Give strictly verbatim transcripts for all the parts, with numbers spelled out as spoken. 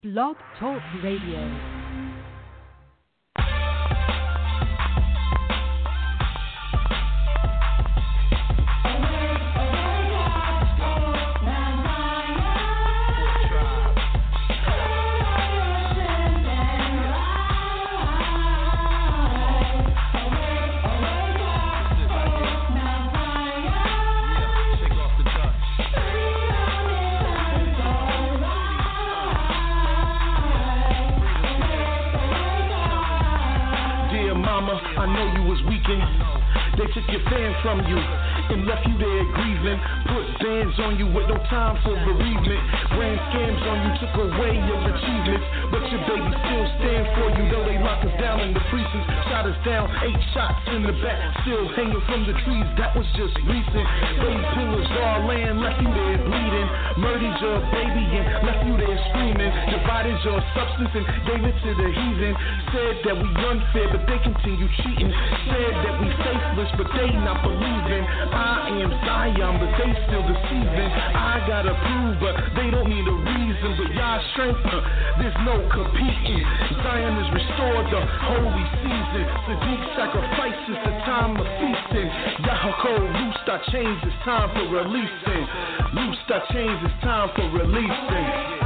Blog Talk Radio. They took your fan from you and left you there grieving. Put bands on you with no time for bereavement. Ran scams on you, took away your achievements. But your baby still stand for you, though they lock us down in the precincts. Shot us down, eight shots in the back, still hanging from the trees. That was just recent. Raised pillars, all land, left you there bleeding. Murdered your baby and left you there screaming. Divided your substance and gave it to the heathen. Said that we unfair, but they continue cheating. Said that we faithless, but they not believing. I am Zion, but they still deceiving. I gotta prove, but they don't need a reason. But y'all strength, huh, there's no competing. Zion is restored, the holy season. Sadiq sacrifices, the time of feasting. Yaakov, loose thy chains, it's time for releasing. Loose thy chains, it's time for releasing.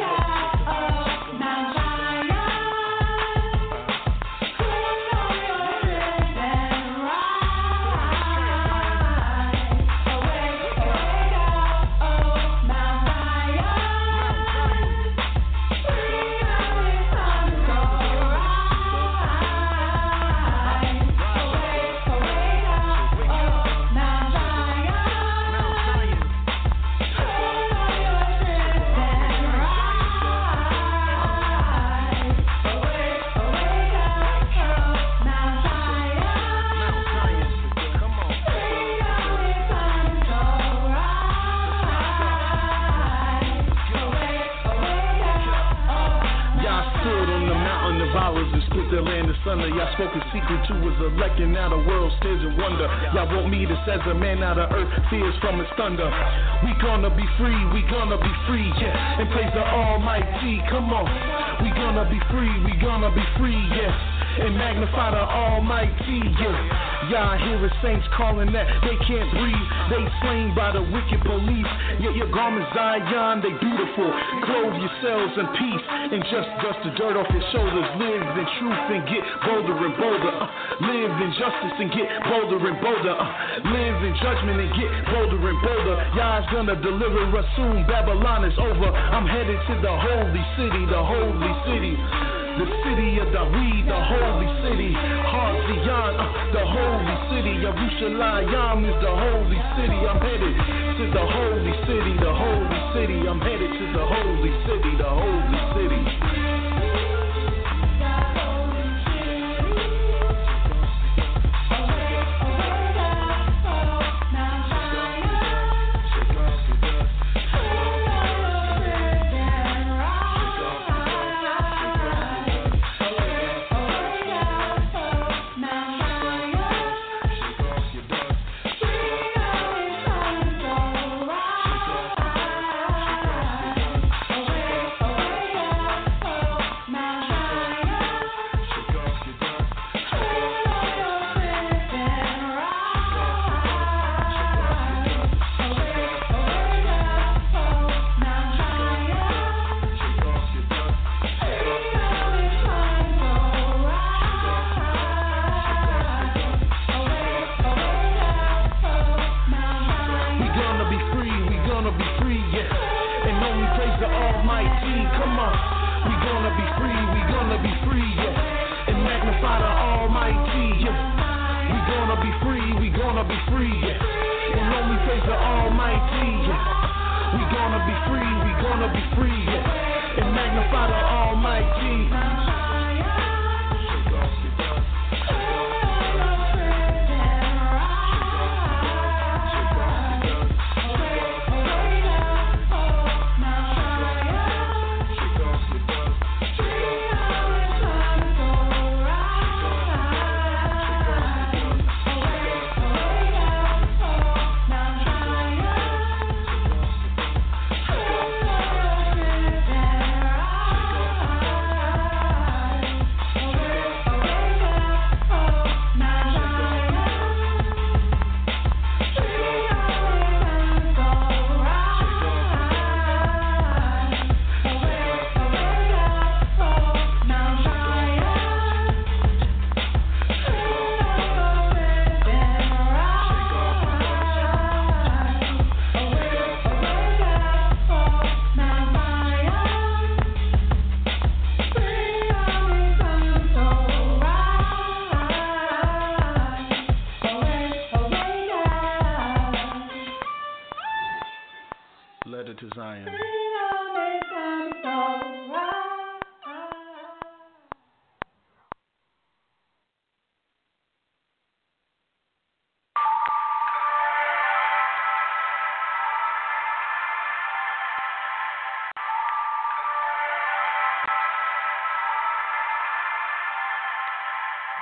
Y'all spoke a secret to his elect, and now the world stares in wonder. Y'all want me to as a man out of earth, fears from his thunder. We gonna be free, we gonna be free, yeah. And praise the Almighty, come on. We gonna be free, we gonna be free, yeah. And magnify the Almighty, yeah. Y'all hear the saints calling that they can't breathe. They slain by the wicked police. Yet your garments Zion, they beautiful. Clothe yourselves in peace and just dust the dirt off your shoulders. Live in truth and get bolder and bolder. Uh, live in justice and get bolder and bolder. Uh, live in judgment and get bolder and bolder. Y'all's gonna deliver us soon. Babylon is over. I'm headed to the holy city, the holy city. The city of David, the holy city. Har Zion, uh, the holy city. Yerushalayim is the holy city. I'm headed to the holy city, the holy city. I'm headed to the holy city, the holy city.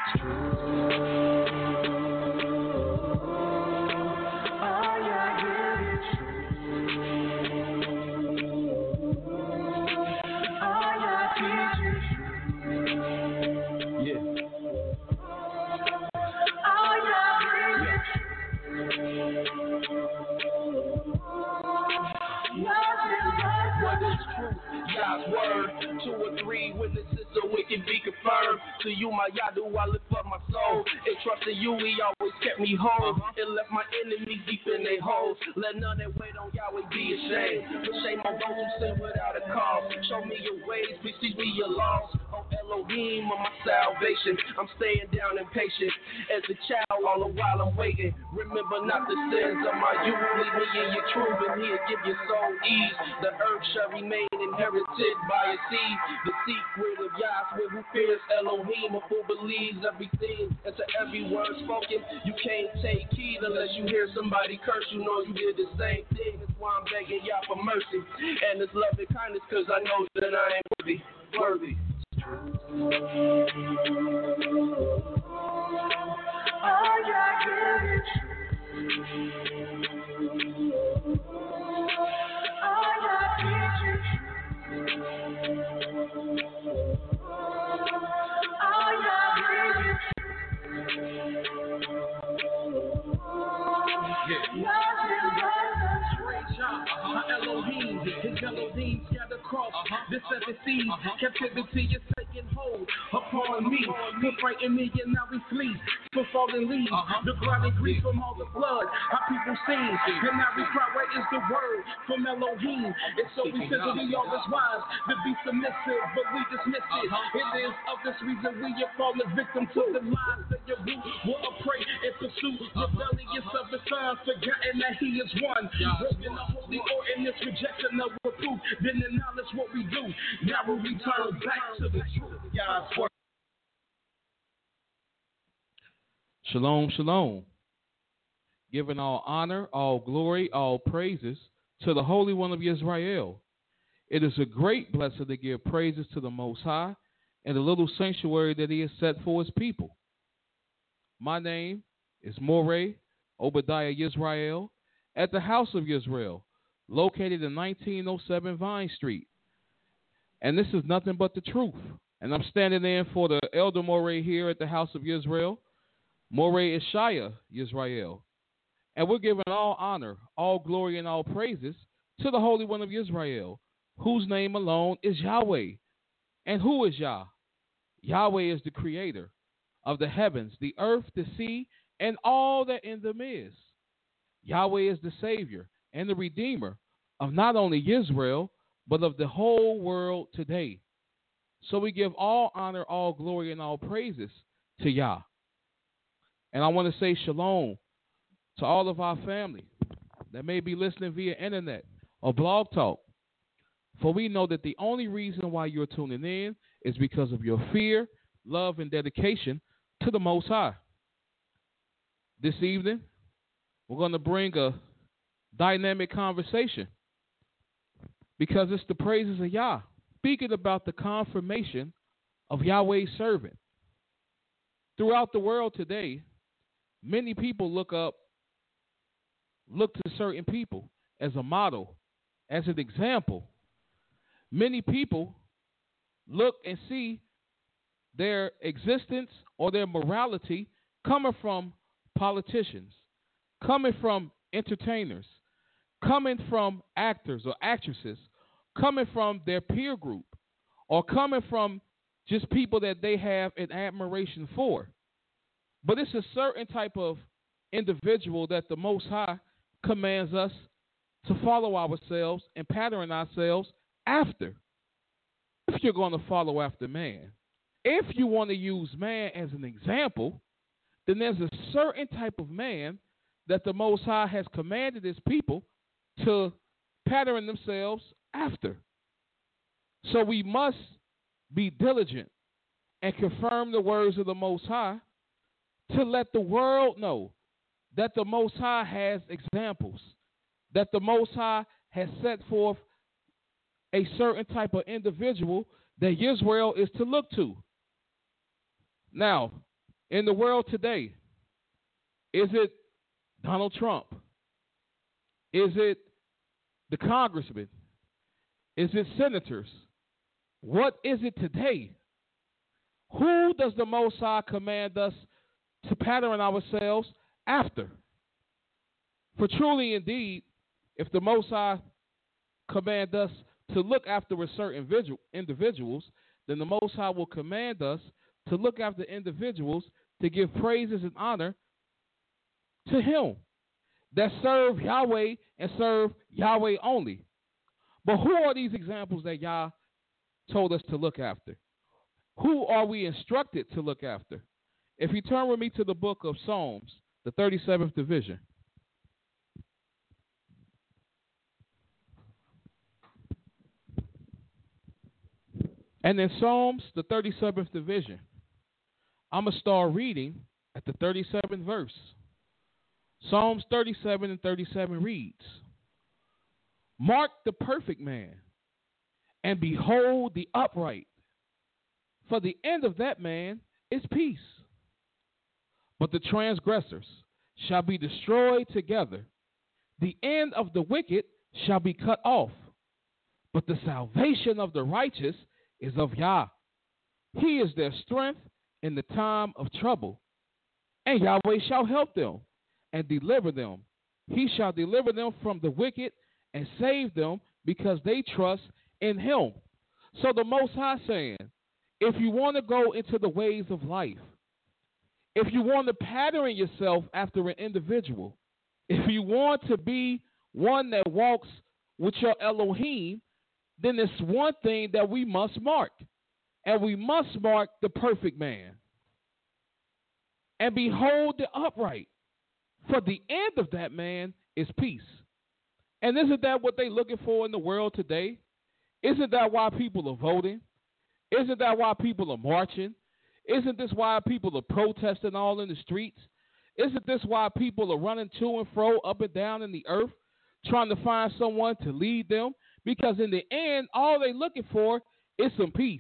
To you, my Yadu, I lift up my soul. And trusting you, he always kept me whole. And left my enemies deep in their holes. Let none that wait on Yahweh be ashamed. Put shame on those who sin without a cause. Show me your ways, please teach me your laws. Oh Elohim of my salvation, I'm staying down and patient. As a child, all the while I'm waiting. Remember not the sins of my youth. Lead me in your truth, and he'll give your soul ease. The earth shall remain inherited by a seed. The secret of Yahweh who fears Elohim, who believes everything, and to every word spoken. You can't take heed unless you hear somebody curse. You know you did the same thing. That's why I'm begging Yah for mercy and His love and kindness, cause I know that I ain't worthy, worthy. Oh yeah, give it. Oh yeah, teach it. Oh yeah, give it. Elohim, his Elohim scattered across the seven seas. Captivity is taking hold upon me. He frightened me and now we flee from fallen leaves. The blood and grief from all the blood our people sing. And now we cry, where is the word from Elohim? And so we said that we always wise to be submissive, but we dismiss it. It is of this reason we are fallen victim to the lies that your root will pray and pursue. Rebellious of the son, forgotten that he is one. Broken the holy ordinance, rejection of reproof. Then acknowledge what we do. Now we return back to the truth. God's word. Shalom, shalom. Giving all honor, all glory, all praises to the Holy One of Israel. It is a great blessing to give praises to the Most High and the little sanctuary that He has set for His people. My name is Moray Obadiah Yisrael at the House of Israel, located in nineteen oh seven Vine Street. And this is nothing but the truth. And I'm standing in for the Elder Moray here at the House of Israel, Moray Ishaya Yisrael. And we're giving all honor, all glory, and all praises to the Holy One of Israel, whose name alone is Yahweh. And who is Yah? Yahweh is the creator of the heavens, the earth, the sea, and all that in them is. Yahweh is the Savior and the Redeemer of not only Israel, but of the whole world today. So we give all honor, all glory, and all praises to Yah. And I want to say shalom to all of our family that may be listening via internet or blog talk. For we know that the only reason why you're tuning in is because of your fear, love, and dedication to the Most High. This evening, we're going to bring a dynamic conversation because it's the praises of Yah, speaking about the confirmation of Yahweh's servant. Throughout the world today, many people look up, look to certain people as a model, as an example. Many people look and see their existence or their morality coming from politicians, coming from entertainers, coming from actors or actresses, coming from their peer group, or coming from just people that they have an admiration for. But it's a certain type of individual that the Most High commands us to follow ourselves and pattern ourselves after. If you're going to follow after man, if you want to use man as an example, then there's a certain type of man that the Most High has commanded His people to pattern themselves after. So we must be diligent and confirm the words of the Most High to let the world know that the Most High has examples, that the Most High has set forth a certain type of individual that Israel is to look to. Now, In the world today, is it Donald Trump? Is it the congressman? Is it senators? What is it today? Who does the Most High command us to pattern ourselves after? For truly indeed, if the Most High command us to look after a certain individuals, then the Most High will command us to look after individuals to give praises and honor to Him, that serve Yahweh and serve Yahweh only. But who are these examples that Yah told us to look after? Who are we instructed to look after? If you turn with me to the book of Psalms, the thirty-seventh division. And in Psalms, the thirty-seventh division, I'm going to start reading at the thirty-seventh verse. Psalms thirty-seven and thirty-seven reads, "Mark the perfect man, and behold the upright, for the end of that man is peace. But the transgressors shall be destroyed together. The end of the wicked shall be cut off. But the salvation of the righteous is of Yah. He is their strength in the time of trouble. And Yahweh shall help them and deliver them. He shall deliver them from the wicked and save them because they trust in Him." So the Most High saying, if you want to go into the ways of life, if you want to pattern yourself after an individual, if you want to be one that walks with your Elohim, then there's one thing that we must mark. And we must mark the perfect man. And behold the upright, for the end of that man is peace. And isn't that what they're looking for in the world today? Isn't that why people are voting? Isn't that why people are marching? Isn't this why people are protesting all in the streets? Isn't this why people are running to and fro, up and down in the earth, trying to find someone to lead them? Because in the end, all they're looking for is some peace.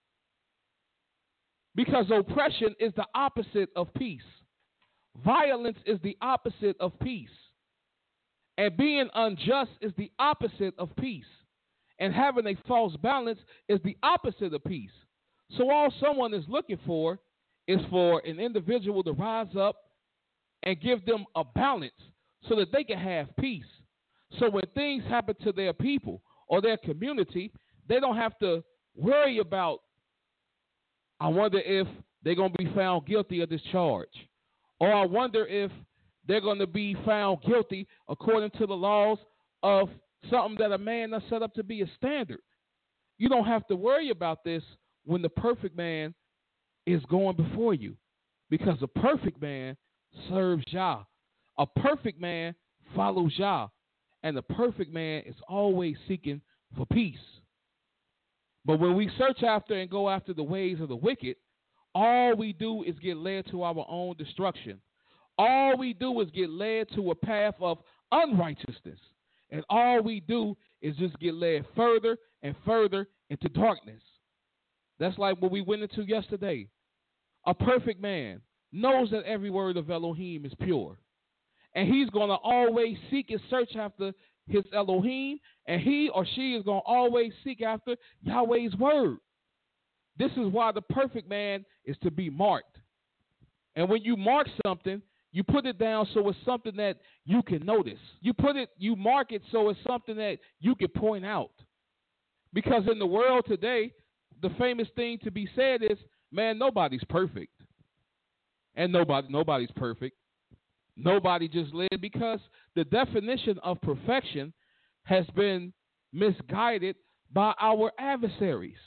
Because oppression is the opposite of peace. Violence is the opposite of peace. And being unjust is the opposite of peace. And having a false balance is the opposite of peace. So all someone is looking for is for an individual to rise up and give them a balance so that they can have peace. So when things happen to their people or their community, they don't have to worry about, I wonder if they're going to be found guilty of this charge. Or I wonder if they're going to be found guilty according to the laws of something that a man has set up to be a standard. You don't have to worry about this when the perfect man is going before you, because a perfect man serves Yah. A perfect man follows Yah. And the perfect man is always seeking for peace. But when we search after and go after the ways of the wicked, all we do is get led to our own destruction. All we do is get led to a path of unrighteousness. And all we do is just get led further and further into darkness. That's like what we went into yesterday. A perfect man knows that every word of Elohim is pure. And he's going to always seek and search after his Elohim. And he or she is going to always seek after Yahweh's word. This is why the perfect man is to be marked. And when you mark something, you put it down so it's something that you can notice. You put it, you mark it so it's something that you can point out. Because in the world today, the famous thing to be said is, man, nobody's perfect. And nobody, nobody's perfect. Nobody just lived, because the definition of perfection has been misguided by our adversaries.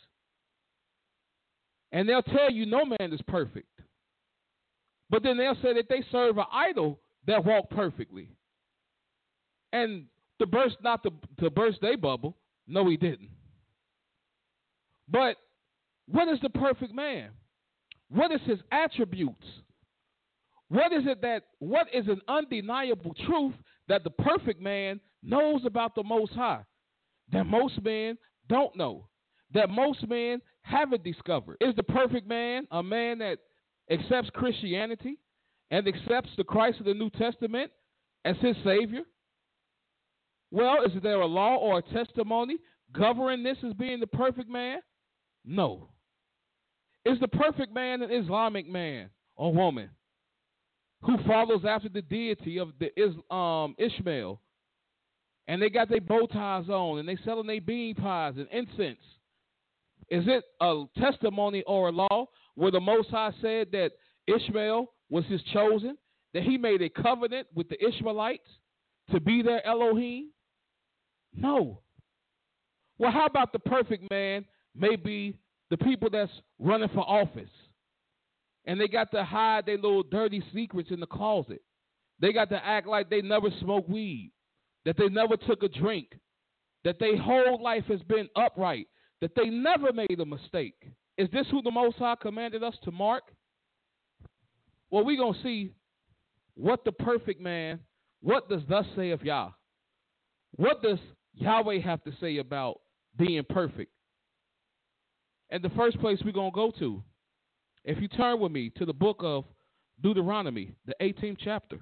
And they'll tell you no man is perfect. But then they'll say that they serve an idol that walked perfectly. And to burst, not to, to burst their bubble, no, he didn't. But what is the perfect man? What is his attributes? What is it that, what is an undeniable truth that the perfect man knows about the Most High, that most men don't know, that most men haven't discovered? Is the perfect man a man that accepts Christianity and accepts the Christ of the New Testament as his Savior? Well, is there a law or a testimony governing this as being the perfect man? No. Is the perfect man an Islamic man or woman who follows after the deity of the Is, um, Ishmael, and they got their bow ties on, and they selling their bean pies and incense? Is it a testimony or a law where the Most High said that Ishmael was his chosen, that he made a covenant with the Ishmaelites to be their Elohim? No. Well, how about the perfect man? Maybe the people that's running for office, and they got to hide their little dirty secrets in the closet. They got to act like they never smoked weed, that they never took a drink, that their whole life has been upright, that they never made a mistake. Is this who the Most High commanded us to mark? Well, we're going to see what the perfect man, what does thus say of Yah? What does Yahweh have to say about being perfect? And the first place we're going to go to, if you turn with me to the book of Deuteronomy, the eighteenth chapter.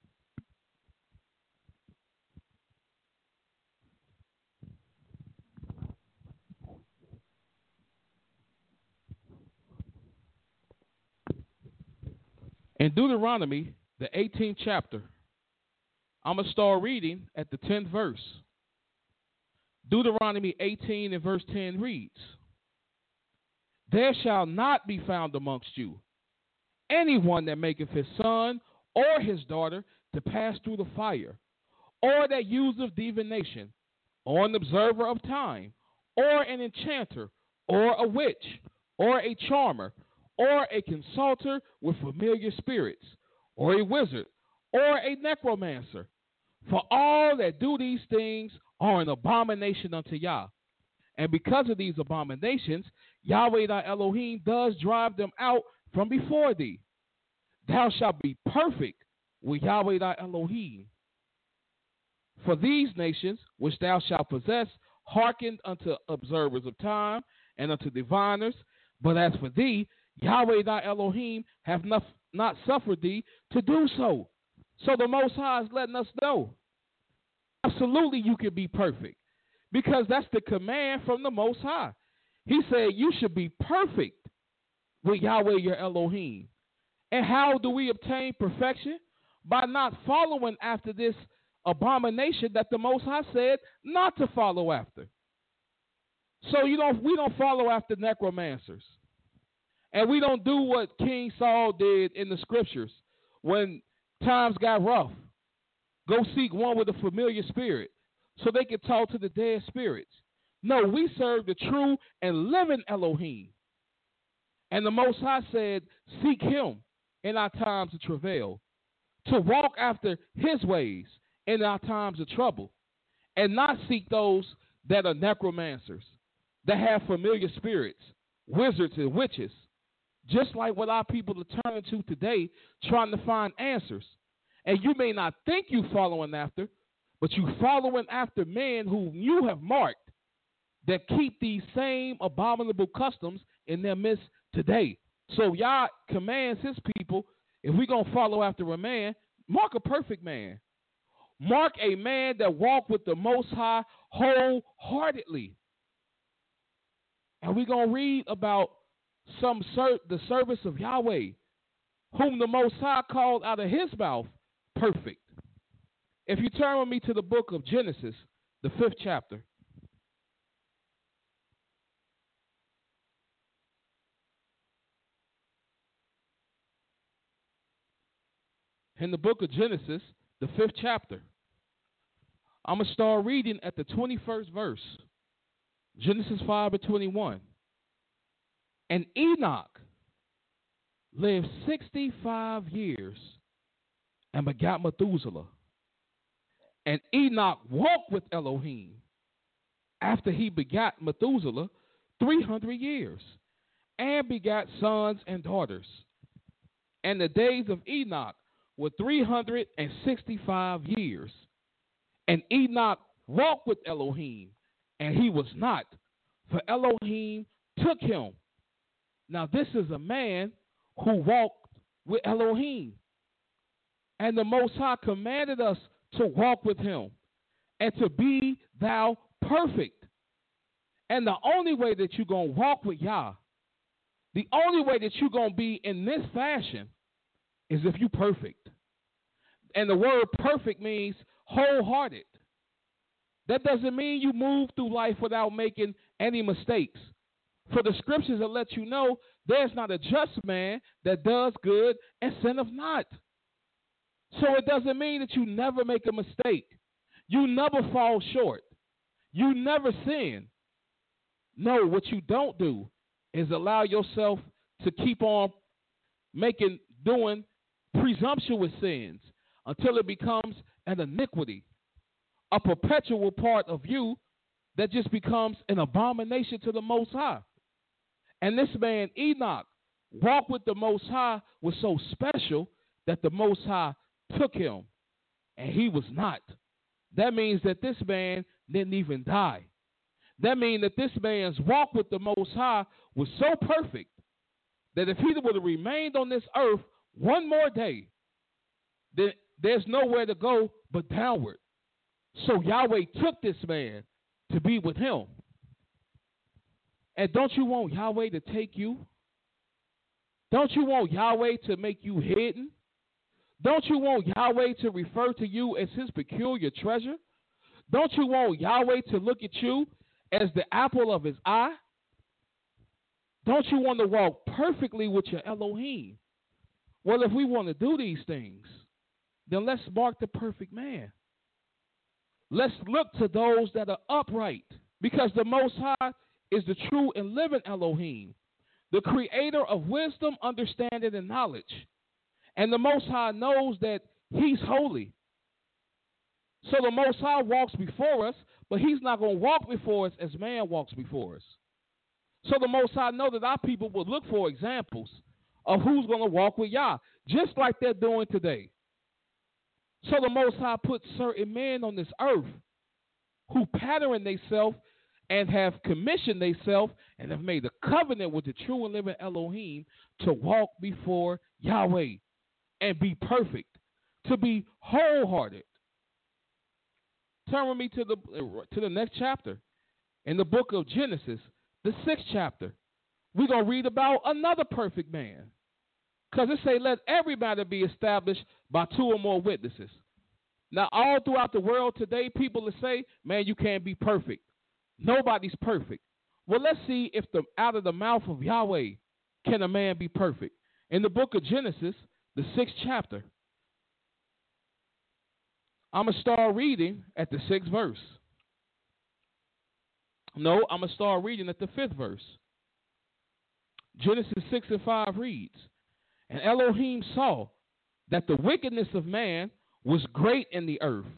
In Deuteronomy, the eighteenth chapter, I'm going to start reading at the tenth verse. Deuteronomy eighteen and verse ten reads, "There shall not be found amongst you anyone that maketh his son or his daughter to pass through the fire, or that useth divination, or an observer of time, or an enchanter, or a witch, or a charmer, or a consulter with familiar spirits, or a wizard, or a necromancer. For all that do these things are an abomination unto Yah. And because of these abominations, Yahweh thy Elohim does drive them out from before thee. Thou shalt be perfect with Yahweh thy Elohim. For these nations which thou shalt possess hearkened unto observers of time and unto diviners, but as for thee, Yahweh thy Elohim hath not, not suffered thee to do so." So the Most High is letting us know, absolutely you can be perfect, because that's the command from the Most High. He said you should be perfect with Yahweh your Elohim. And how do we obtain perfection? By not following after this abomination that the Most High said not to follow after. So you don't, we don't follow after necromancers. And we don't do what King Saul did in the scriptures when times got rough. Go seek one with a familiar spirit so they can talk to the dead spirits. No, we serve the true and living Elohim. And the Most High said, seek him in our times of travail, to walk after his ways in our times of trouble, and not seek those that are necromancers, that have familiar spirits, wizards and witches, just like what our people are turning to today, trying to find answers. And you may not think you following after, but you following after men whom you have marked that keep these same abominable customs in their midst today. So Yah commands his people, if we're going to follow after a man, mark a perfect man. Mark a man that walk with the Most High wholeheartedly. And we're going to read about some ser- the service of Yahweh, whom the Most High called out of his mouth perfect. If you turn with me to the book of Genesis, the fifth chapter. In the book of Genesis, the fifth chapter, I'm going to start reading at the twenty-first verse. Genesis five and twenty-one. "And Enoch lived sixty-five years and begot Methuselah. And Enoch walked with Elohim after he begot Methuselah three hundred years, and begot sons and daughters. And the days of Enoch were three hundred sixty-five years. And Enoch walked with Elohim, and he was not, for Elohim took him." Now this is a man who walked with Elohim. And the Most High commanded us to walk with him and to be thou perfect. And the only way that you're going to walk with Yah, the only way that you're going to be in this fashion is if you're perfect. And the word perfect means wholehearted. That doesn't mean you move through life without making any mistakes. For the scriptures that let you know there's not a just man that does good and sinneth not. So it doesn't mean that you never make a mistake. You never fall short. You never sin. No, what you don't do is allow yourself to keep on making, doing presumptuous sins until it becomes an iniquity, a perpetual part of you that just becomes an abomination to the Most High. And this man, Enoch, walked with the Most High, was so special that the Most High took him, and he was not. That means that this man didn't even die. That means that this man's walk with the Most High was so perfect that if he would have remained on this earth one more day, then there's nowhere to go but downward. So Yahweh took this man to be with him. And don't you want Yahweh to take you? Don't you want Yahweh to make you hidden? Don't you want Yahweh to refer to you as his peculiar treasure? Don't you want Yahweh to look at you as the apple of his eye? Don't you want to walk perfectly with your Elohim? Well, if we want to do these things, then let's mark the perfect man. Let's look to those that are upright, because the Most High is the true and living Elohim, the creator of wisdom, understanding, and knowledge. And the Most High knows that he's holy. So the Most High walks before us, but he's not going to walk before us as man walks before us. So the Most High knows that our people will look for examples of who's going to walk with Yah, just like they're doing today. So the Most High put certain men on this earth who pattern themselves and have commissioned themselves and have made a covenant with the true and living Elohim to walk before Yahweh and be perfect, to be wholehearted. Turn with me to the to the next chapter in the book of Genesis, the sixth chapter. We're going to read about another perfect man, because it say, let every matter be established by two or more witnesses. Now, all throughout the world today, people will say, man, you can't be perfect. Nobody's perfect. Well, let's see if the out of the mouth of Yahweh can a man be perfect. In the book of Genesis, the sixth chapter, I'm going to start reading at the sixth verse. No, I'm going to start reading at the fifth verse. Genesis six and five reads, and Elohim saw that the wickedness of man was great in the earth,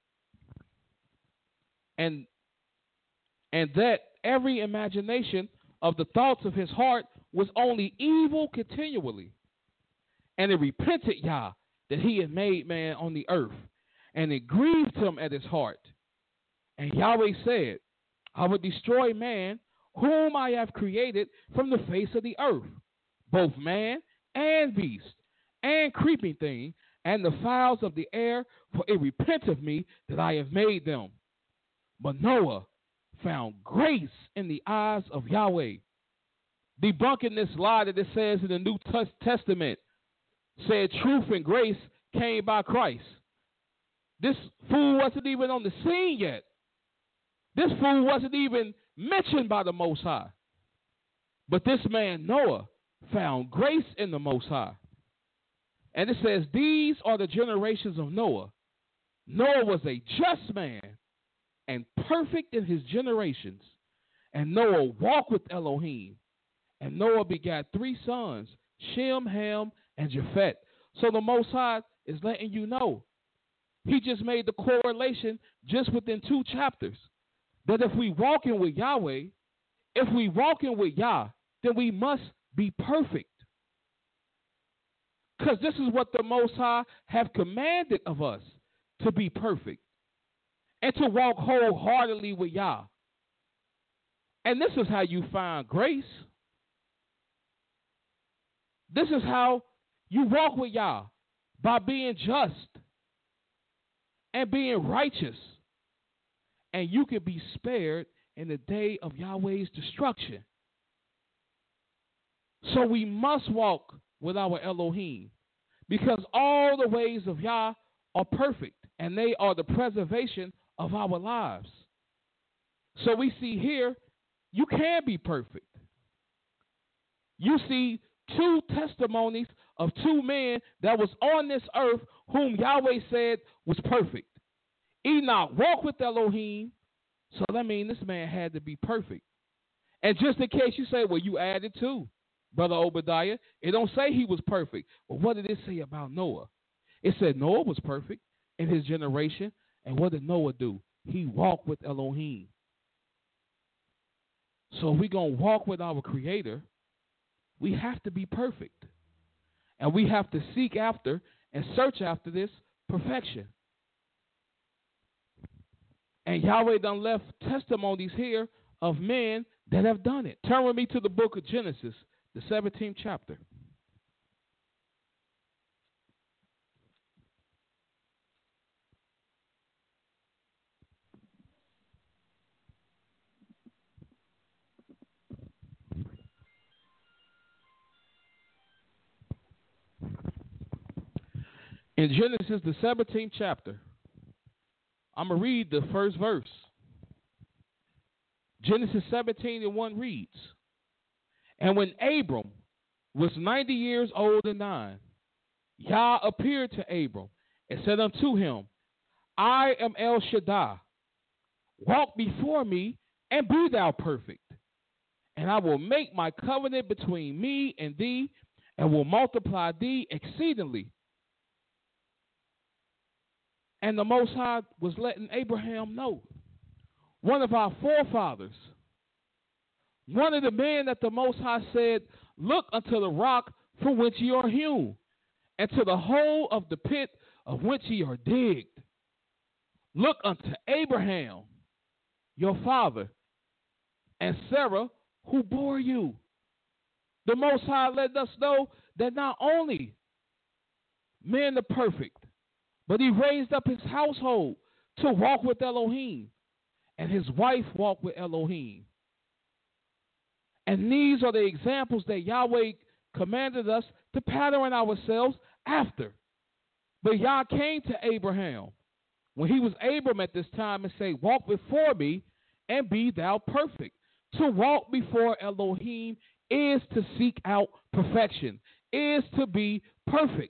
and and that every imagination of the thoughts of his heart was only evil continually. And it repented Yah that he had made man on the earth, and it grieved him at his heart. And Yahweh said, I will destroy man whom I have created from the face of the earth, both man and beast, and creeping thing, and the fowls of the air, for it repenteth me that I have made them. But Noah found grace in the eyes of Yahweh. Debunking this lie that it says in the New Testament, said truth and grace came by Christ. This fool wasn't even on the scene yet. This fool wasn't even mentioned by the Most High. But this man, Noah, found grace in the Most High. And it says, these are the generations of Noah. Noah was a just man and perfect in his generations. And Noah walked with Elohim. And Noah begat three sons, Shem, Ham, and Japheth. So the Most High is letting you know. He just made the correlation just within two chapters. That if we walk in with Yahweh, if we walk in with Yah, then we must be perfect. Because this is what the Most High have commanded of us, to be perfect. And to walk wholeheartedly with Yah. And this is how you find grace. This is how You walk with Yah by being just and being righteous, and you can be spared in the day of Yahweh's destruction. So we must walk with our Elohim, because all the ways of Yah are perfect, and they are the preservation of our lives. So we see here, you can be perfect. You see two testimonies of two men that was on this earth whom Yahweh said was perfect. Enoch walked with Elohim, so that means this man had to be perfect. And just in case you say, well, you added two, Brother Obadiah, it don't say he was perfect. But what did it say about Noah? It said Noah was perfect in his generation. And what did Noah do? He walked with Elohim. So if we're going to walk with our Creator, we have to be perfect. And we have to seek after and search after this perfection. And Yahweh done left testimonies here of men that have done it. Turn with me to the book of Genesis, the seventeenth chapter. In Genesis, the seventeenth chapter, I'm going to read the first verse. Genesis seventeen and one reads, And when Abram was ninety years old and nine, Yah appeared to Abram and said unto him, I am El Shaddai. Walk before me and be thou perfect. And I will make my covenant between me and thee, and will multiply thee exceedingly. And the Most High was letting Abraham know, one of our forefathers, one of the men that the Most High said, look unto the rock from which ye are hewn, and to the hole of the pit of which ye are digged. Look unto Abraham, your father, and Sarah, who bore you. The Most High let us know that not only men are perfect, but he raised up his household to walk with Elohim, and his wife walked with Elohim. And these are the examples that Yahweh commanded us to pattern ourselves after. But Yah came to Abraham when he was Abram at this time and said, walk before me and be thou perfect. To walk before Elohim is to seek out perfection, is to be perfect.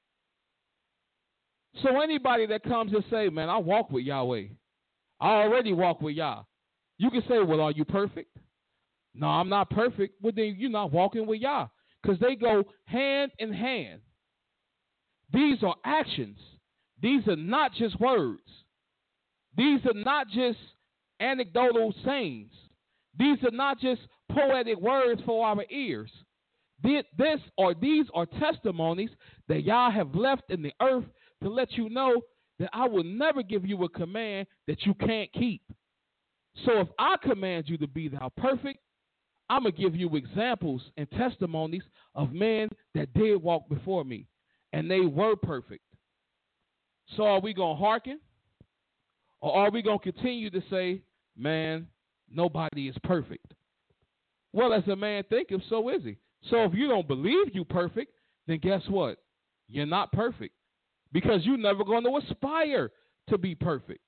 So anybody that comes and say, man, I walk with Yahweh, I already walk with Yah, you can say, well, are you perfect? No, I'm not perfect. Well, then you're not walking with Yah, because they go hand in hand. These are actions. These are not just words. These are not just anecdotal sayings. These are not just poetic words for our ears. This or these are testimonies that Yah have left in the earth to let you know that I will never give you a command that you can't keep. So if I command you to be thou perfect, I'm going to give you examples and testimonies of men that did walk before me, and they were perfect. So are we going to hearken, or are we going to continue to say, man, nobody is perfect? Well, as a man thinketh, so is he. So if you don't believe you perfect, then guess what? You're not perfect, because you're never going to aspire to be perfect.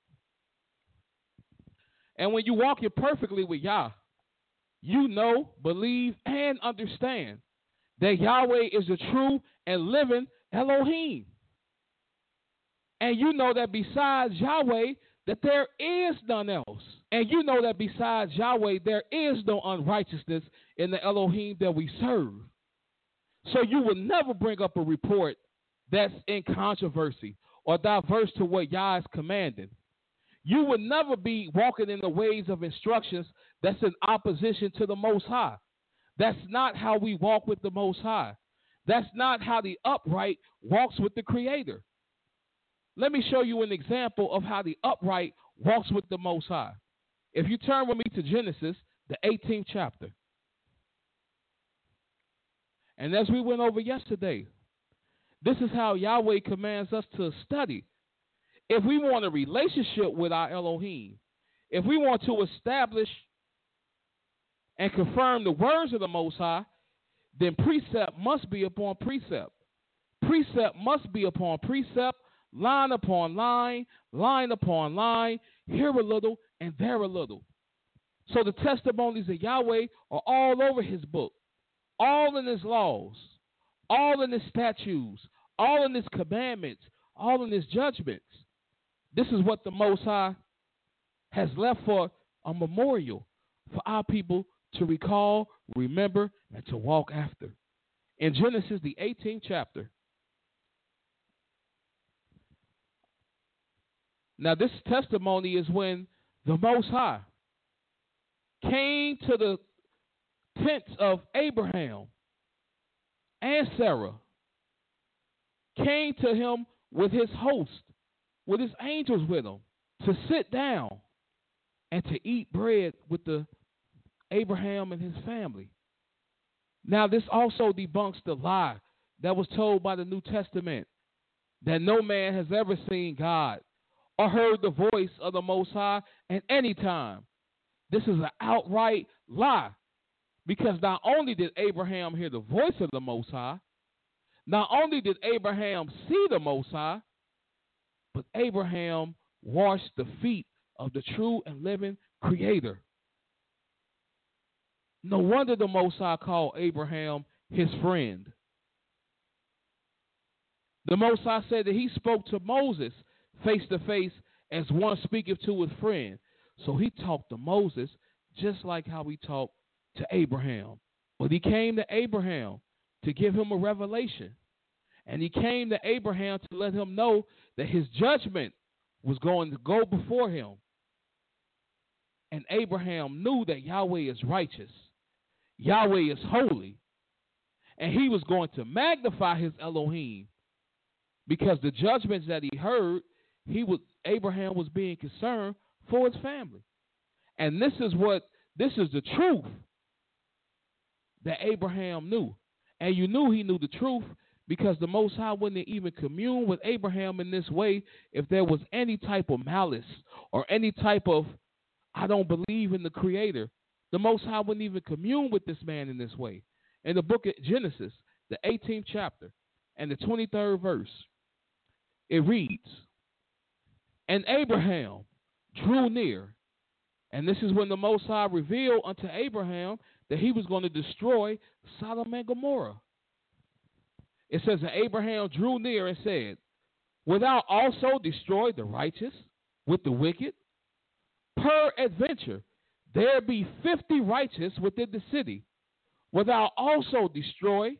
And when you walk it perfectly with Yah, you know, believe, and understand that Yahweh is the true and living Elohim. And you know that besides Yahweh, that there is none else. And you know that besides Yahweh, there is no unrighteousness in the Elohim that we serve. So you will never bring up a report that's in controversy or diverse to what Yah is commanding. You would never be walking in the ways of instructions that's in opposition to the Most High. That's not how we walk with the Most High. That's not how the upright walks with the Creator. Let me show you an example of how the upright walks with the Most High. If you turn with me to Genesis, the eighteenth chapter. And as we went over yesterday, This is how Yahweh commands us to study. If we want a relationship with our Elohim, if we want to establish and confirm the words of the Most High, then precept must be upon precept. Precept must be upon precept, line upon line, line upon line, here a little and there a little. So the testimonies of Yahweh are all over his book, all in his laws, all in his statutes, all in his commandments, all in his judgments. This is what the Most High has left for a memorial for our people to recall, remember, and to walk after. In Genesis, the eighteenth chapter. Now, this testimony is when the Most High came to the tents of Abraham and Sarah, came to him with his host, with his angels with him, to sit down and to eat bread with the Abraham and his family. Now, this also debunks the lie that was told by the New Testament, that no man has ever seen God or heard the voice of the Most High at any time. This is an outright lie, because not only did Abraham hear the voice of the Most High, not only did Abraham see the Most High, but Abraham washed the feet of the true and living Creator. No wonder the Most High called Abraham his friend. The Most High said that he spoke to Moses face to face as one speaketh to his friend. So he talked to Moses just like how he talked to Abraham. But he came to Abraham to give him a revelation. And he came to Abraham to let him know that his judgment was going to go before him. And Abraham knew that Yahweh is righteous. Yahweh is holy. And he was going to magnify his Elohim, because the judgments that he heard, he was Abraham was being concerned for his family. And this is what this is the truth that Abraham knew. And you knew he knew the truth because the Most High wouldn't even commune with Abraham in this way if there was any type of malice or any type of, I don't believe in the Creator. The Most High wouldn't even commune with this man in this way. In the book of Genesis, the eighteenth chapter and the twenty-third verse, it reads, "And Abraham drew near," and this is when the Most High revealed unto Abraham that he was going to destroy Sodom and Gomorrah. It says that Abraham drew near and said, "Wilt thou also destroy the righteous with the wicked? Peradventure, there be fifty righteous within the city. Wilt thou also destroy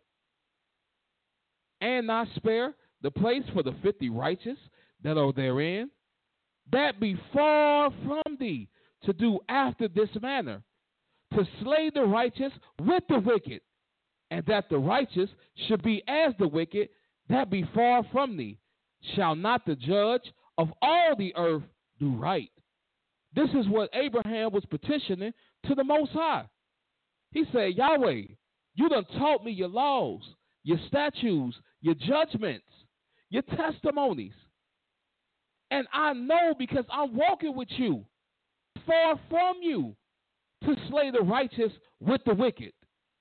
and not spare the place for the fifty righteous that are therein? That be far from thee to do after this manner, to slay the righteous with the wicked, and that the righteous should be as the wicked, that be far from thee. Shall not the judge of all the earth do right?" This is what Abraham was petitioning to the Most High. He said, "Yahweh, you done taught me your laws, your statutes, your judgments, your testimonies. And I know, because I'm walking with you, far from you, to slay the righteous with the wicked.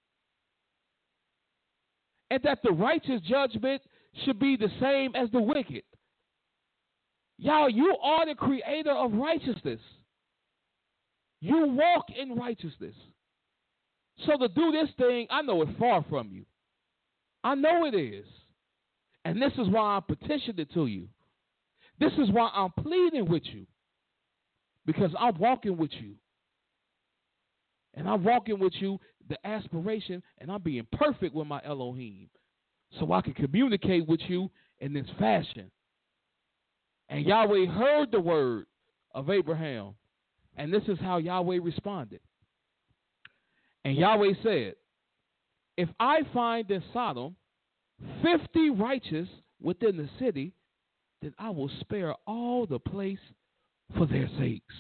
And that the righteous judgment should be the same as the wicked. Y'all, you are the Creator of righteousness. You walk in righteousness. So to do this thing, I know it's far from you. I know it is. And this is why I'm petitioning to you. This is why I'm pleading with you. Because I'm walking with you. And I'm walking with you, the aspiration, and I'm being perfect with my Elohim. So I can communicate with you in this fashion. And Yahweh heard the word of Abraham. And this is how Yahweh responded. And Yahweh said, "If I find in Sodom fifty righteous within the city, then I will spare all the place for their sakes."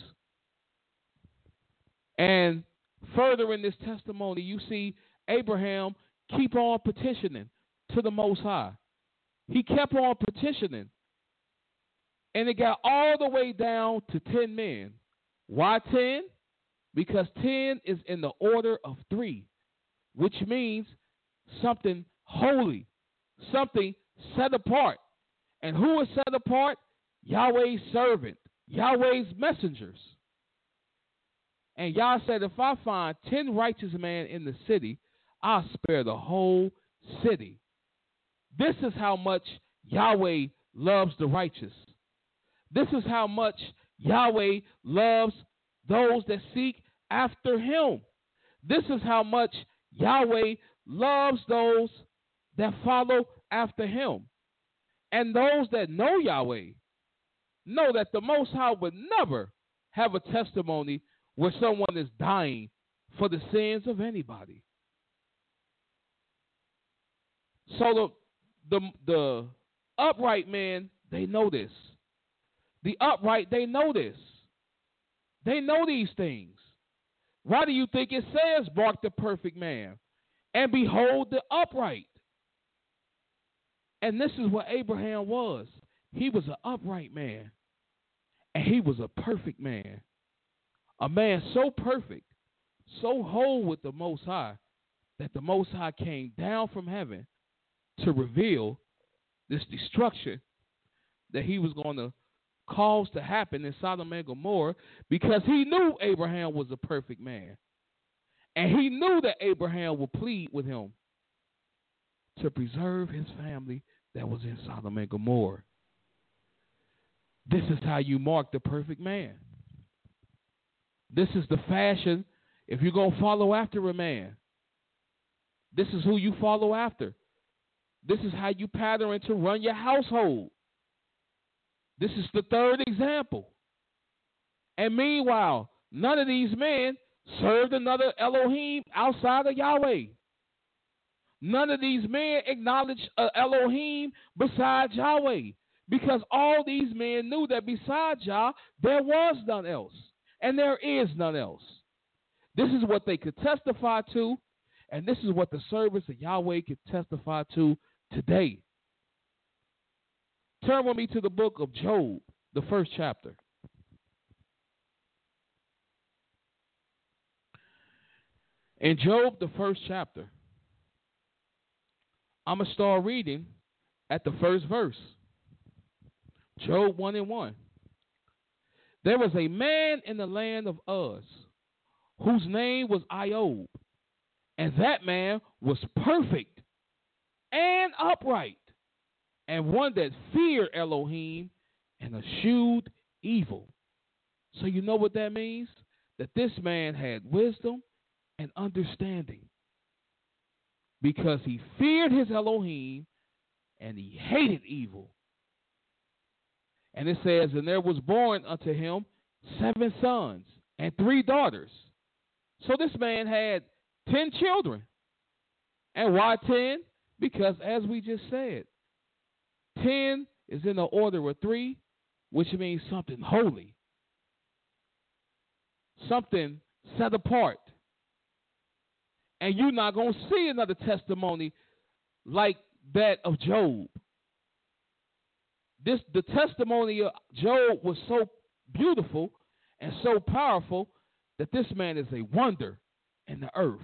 And further in this testimony, you see Abraham keep on petitioning to the Most High. he kept on petitioning. And it got all the way down to ten men. Why ten? Because ten is in the order of three, which means something holy, something set apart. And who is set apart? Yahweh's servant, Yahweh's messengers. And Yah said, if I find ten righteous men in the city, I'll spare the whole city. This is how much Yahweh loves the righteous. This is how much Yahweh loves those that seek after him. This is how much Yahweh loves those that follow after him. And those that know Yahweh know that the Most High would never have a testimony where someone is dying for the sins of anybody. So the, the, the upright men, they know this. The upright, they know this. They know these things. Why do you think it says, mark the perfect man, and behold the upright? And this is what Abraham was. He was an upright man, and he was a perfect man. A man so perfect, so whole with the Most High, that the Most High came down from heaven to reveal this destruction that he was going to cause to happen in Sodom and Gomorrah, because he knew Abraham was a perfect man. And he knew that Abraham would plead with him to preserve his family that was in Sodom and Gomorrah. This is how you mark the perfect man. This is the fashion if you're going to follow after a man. This is who you follow after. This is how you pattern to run your household. This is the third example. And meanwhile, none of these men served another Elohim outside of Yahweh. None of these men acknowledged uh, Elohim besides Yahweh, because all these men knew that besides Yah, there was none else, and there is none else. This is what they could testify to, and this is what the servants of Yahweh could testify to today. Turn with me to the book of Job, the first chapter. In Job, the first chapter, I'm going to start reading at the first verse. Job one and one. There was a man in the land of Uz, whose name was Iob, and that man was perfect and upright, and one that feared Elohim and eschewed evil. So you know what that means? That this man had wisdom and understanding, because he feared his Elohim and he hated evil. And it says, and there was born unto him seven sons and three daughters. So this man had ten children. And why ten? Because as we just said, ten is in the order of three, which means something holy, something set apart. And you're not going to see another testimony like that of Job. This, the testimony of Job was so beautiful and so powerful that this man is a wonder in the earth.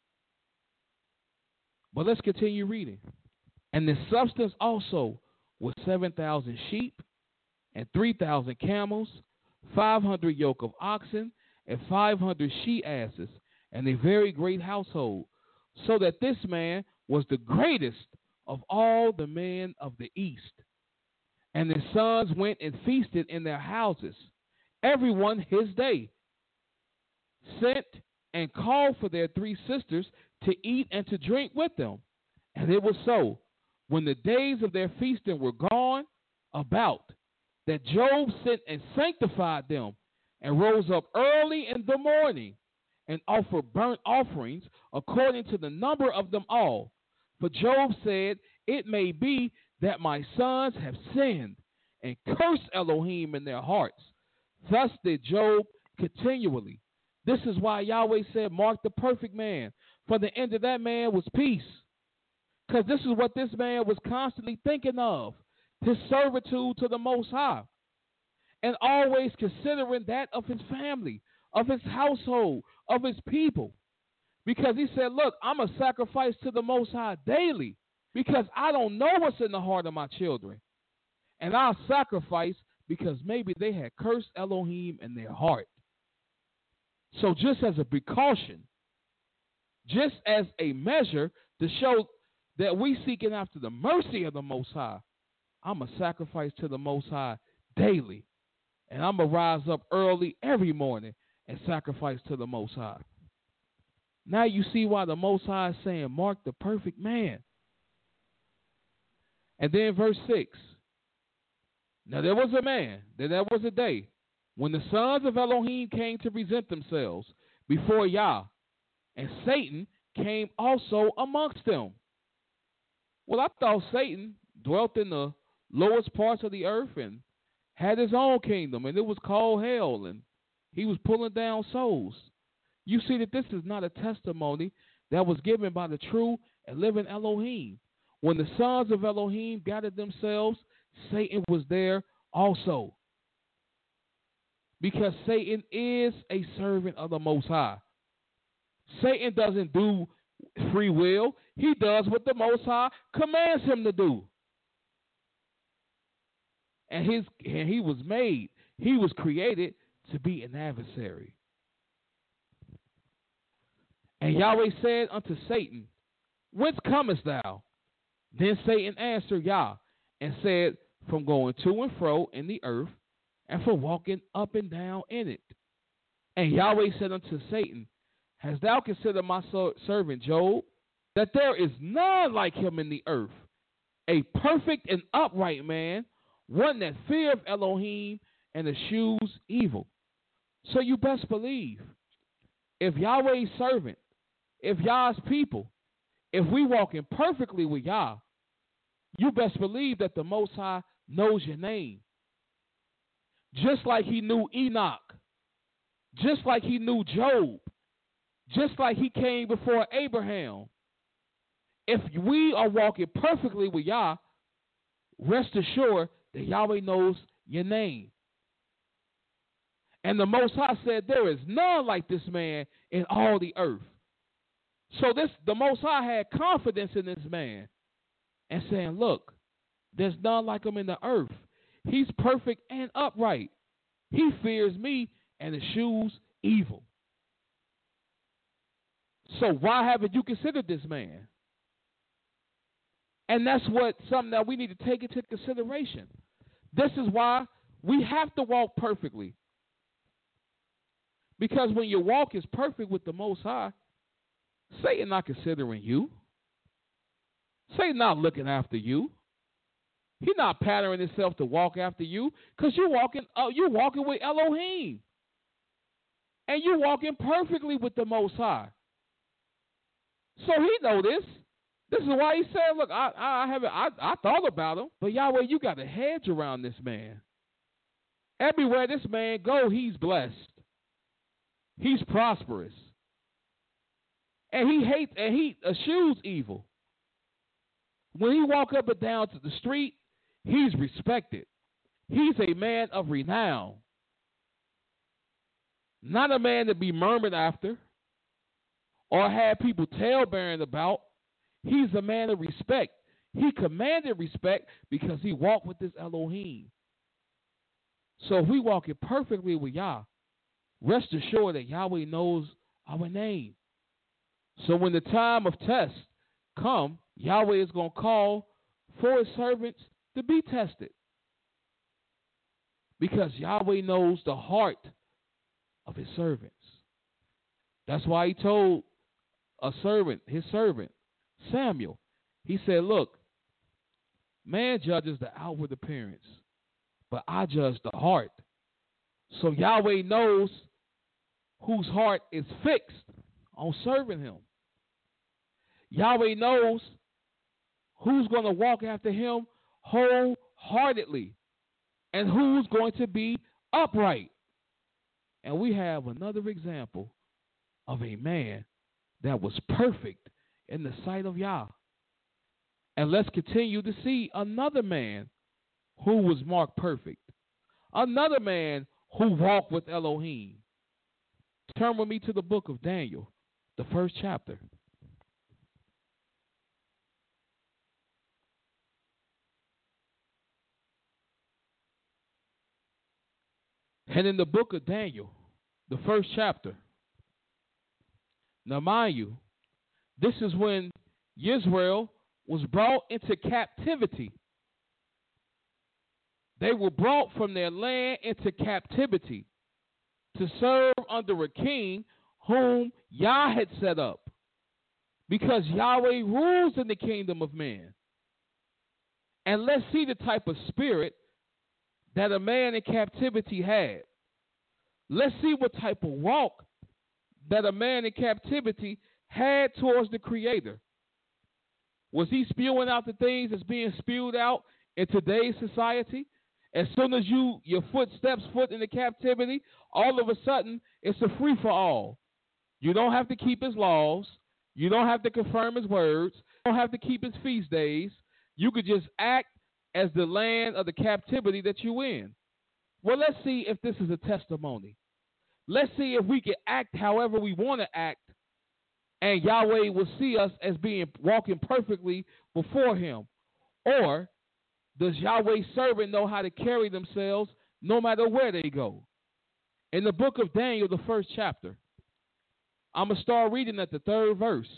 But let's continue reading. And the substance also was seven thousand sheep and three thousand camels, five hundred yoke of oxen, and five hundred she-asses, and a very great household, so that this man was the greatest of all the men of the east. And his sons went and feasted in their houses, every one his day, sent and called for their three sisters to eat and to drink with them. And it was so, when the days of their feasting were gone about, that Job sent and sanctified them, and rose up early in the morning, and offered burnt offerings according to the number of them all. For Job said, it may be that my sons have sinned and cursed Elohim in their hearts. Thus did Job continually. This is why Yahweh said, mark the perfect man, for the end of that man was peace. Because this is what this man was constantly thinking of, his servitude to the Most High, and always considering that of his family, of his household, of his people. Because he said, look, I'm a sacrifice to the Most High daily because I don't know what's in the heart of my children. And I'll sacrifice because maybe they had cursed Elohim in their heart. So just as a precaution, just as a measure to show that we seeking after the mercy of the Most High, I'm a sacrifice to the Most High daily. And I'm going to rise up early every morning and sacrifice to the Most High. Now you see why the Most High is saying, mark the perfect man. And then verse six. Now there was a man, that there was a day, when the sons of Elohim came to present themselves before Yah, and Satan came also amongst them. Well, I thought Satan dwelt in the lowest parts of the earth and had his own kingdom, and it was called hell, and he was pulling down souls. You see that this is not a testimony that was given by the true and living Elohim. When the sons of Elohim gathered themselves, Satan was there also. Because Satan is a servant of the Most High. Satan doesn't do free will. He does what the Most High commands him to do. And his and he was made, he was created to be an adversary. And Yahweh said unto Satan, whence comest thou? Then Satan answered Yah and said, from going to and fro in the earth, and for walking up and down in it. And Yahweh said unto Satan, hast thou considered my servant Job, that there is none like him in the earth, a perfect and upright man, one that feareth Elohim and eschews evil. So you best believe, if Yahweh's servant, if Yah's people, if we walking perfectly with Yah, you best believe that the Most High knows your name. Just like he knew Enoch, just like he knew Job, just like he came before Abraham. If we are walking perfectly with Yah, rest assured that Yahweh knows your name. And the Most High said, there is none like this man in all the earth. So this, the Most High had confidence in this man and saying, look, there's none like him in the earth. He's perfect and upright. He fears me and eschews evil. So why haven't you considered this man? And that's what something that we need to take into consideration. This is why we have to walk perfectly. Because when your walk is perfect with the Most High, Satan not considering you. Satan not looking after you. He's not patterning himself to walk after you because you're walking, uh, you're walking with Elohim. And you're walking perfectly with the Most High. So he know this. This is why he said, look, I, I haven't I, I thought about him, but Yahweh, you got a hedge around this man. Everywhere this man go, he's blessed. He's prosperous. And he hates and he eschews evil. When he walk up and down to the street, he's respected. He's a man of renown. Not a man to be murmured after or have people tale-bearing about. He's a man of respect. He commanded respect because he walked with this Elohim. So if we walk it perfectly with Yah, rest assured that Yahweh knows our name. So when the time of test come, Yahweh is going to call for his servants to be tested. Because Yahweh knows the heart of his servants. That's why he told a servant, his servant, Samuel, he said, look, man judges the outward appearance, but I judge the heart. So Yahweh knows whose heart is fixed on serving him. Yahweh knows who's going to walk after him wholeheartedly and who's going to be upright. And we have another example of a man that was perfect in the sight of Yah. And let's continue to see another man who was marked perfect. Another man who walked with Elohim. Turn with me to the book of Daniel, the first chapter. And in the book of Daniel, the first chapter, now mind you, this is when Israel was brought into captivity. They were brought from their land into captivity to serve under a king whom Yah had set up, because Yahweh rules in the kingdom of man. And let's see the type of spirit that a man in captivity had. Let's see what type of walk that a man in captivity had towards the Creator. Was he spewing out the things that's being spewed out in today's society? As soon as you your foot steps foot into captivity, all of a sudden it's a free for all. You don't have to keep his laws. You don't have to confirm his words. You don't have to keep his feast days. You could just act as the land of the captivity that you in. Well, let's see if this is a testimony. Let's see if we can act however we want to act, and Yahweh will see us as being walking perfectly before him. Or does Yahweh's servant know how to carry themselves no matter where they go? In the book of Daniel, the first chapter, I'm going to start reading at the third verse.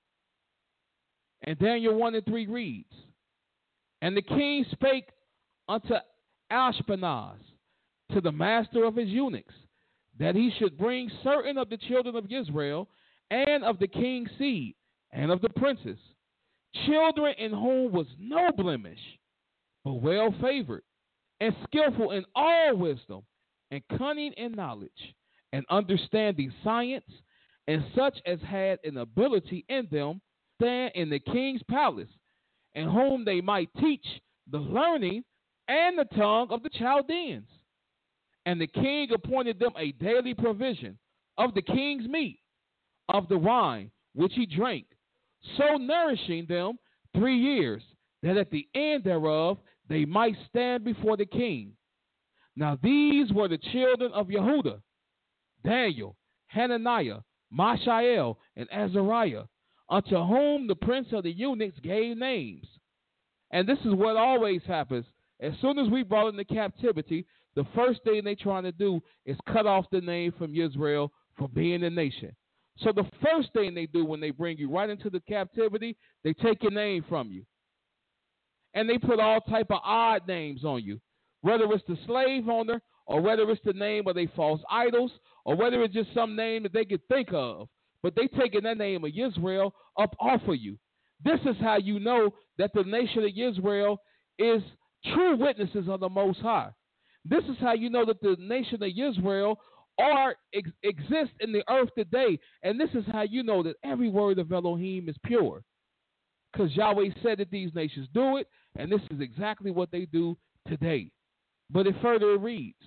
And Daniel one and three reads, And the king spake unto Ashpenaz, to the master of his eunuchs, that he should bring certain of the children of Israel, and of the king's seed, and of the princes, children in whom was no blemish, but well favored, and skillful in all wisdom, and cunning in knowledge, and understanding science, and such as had an ability in them, stand in the king's palace, and whom they might teach the learning and the tongue of the Chaldeans. And the king appointed them a daily provision of the king's meat, of the wine which he drank, so nourishing them three years, that at the end thereof they might stand before the king. Now these were the children of Yehuda, Daniel, Hananiah, Mishael, and Azariah, unto whom the prince of the eunuchs gave names. And this is what always happens. As soon as we brought into captivity, the first thing they're trying to do is cut off the name from Israel from being a nation. So the first thing they do when they bring you right into the captivity, they take your name from you. And they put all type of odd names on you, whether it's the slave owner or whether it's the name of their false idols or whether it's just some name that they could think of. But they taking that name of Israel up off of you. This is how you know that the nation of Israel is true witnesses of the Most High. This is how you know that the nation of Israel are ex- exist in the earth today. And this is how you know that every word of Elohim is pure. Because Yahweh said that these nations do it, and this is exactly what they do today. But it further reads,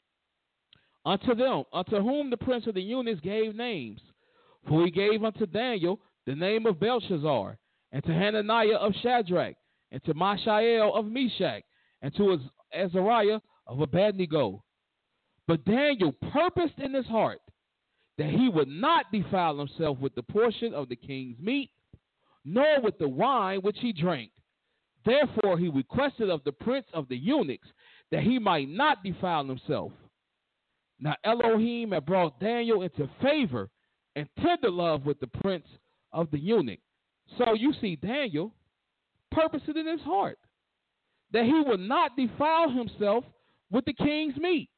Unto them, unto whom the prince of the eunuchs gave names, for he gave unto Daniel the name of Belshazzar, and to Hananiah of Shadrach, and to Mishael of Meshach, and to Azariah of Abednego. But Daniel purposed in his heart that he would not defile himself with the portion of the king's meat, nor with the wine which he drank. Therefore he requested of the prince of the eunuchs that he might not defile himself. Now Elohim had brought Daniel into favor and tender love with the prince of the eunuch. So you see Daniel purposed in his heart that he would not defile himself with the king's meat,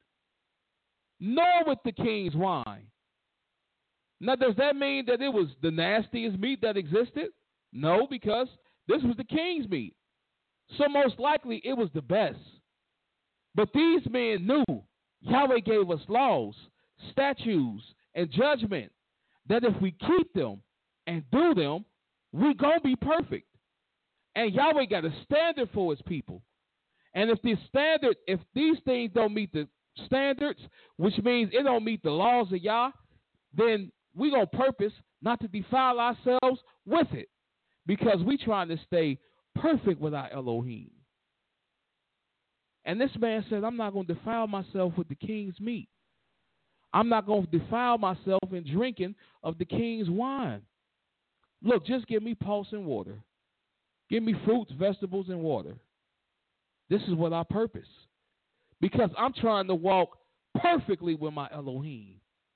nor with the king's wine. Now, does that mean that it was the nastiest meat that existed? No, because this was the king's meat. So most likely it was the best. But these men knew Yahweh gave us laws, statutes, and judgment that if we keep them and do them, we're going to be perfect. And Yahweh got a standard for his people. And if the standard, if these things don't meet the standards, which means it don't meet the laws of Yah, then we're going to purpose not to defile ourselves with it, because we trying to stay perfect with our Elohim. And this man said, I'm not going to defile myself with the king's meat. I'm not going to defile myself in drinking of the king's wine. Look, just give me pulse and water. Give me fruits, vegetables, and water. This is what I purpose. Because I'm trying to walk perfectly with my Elohim.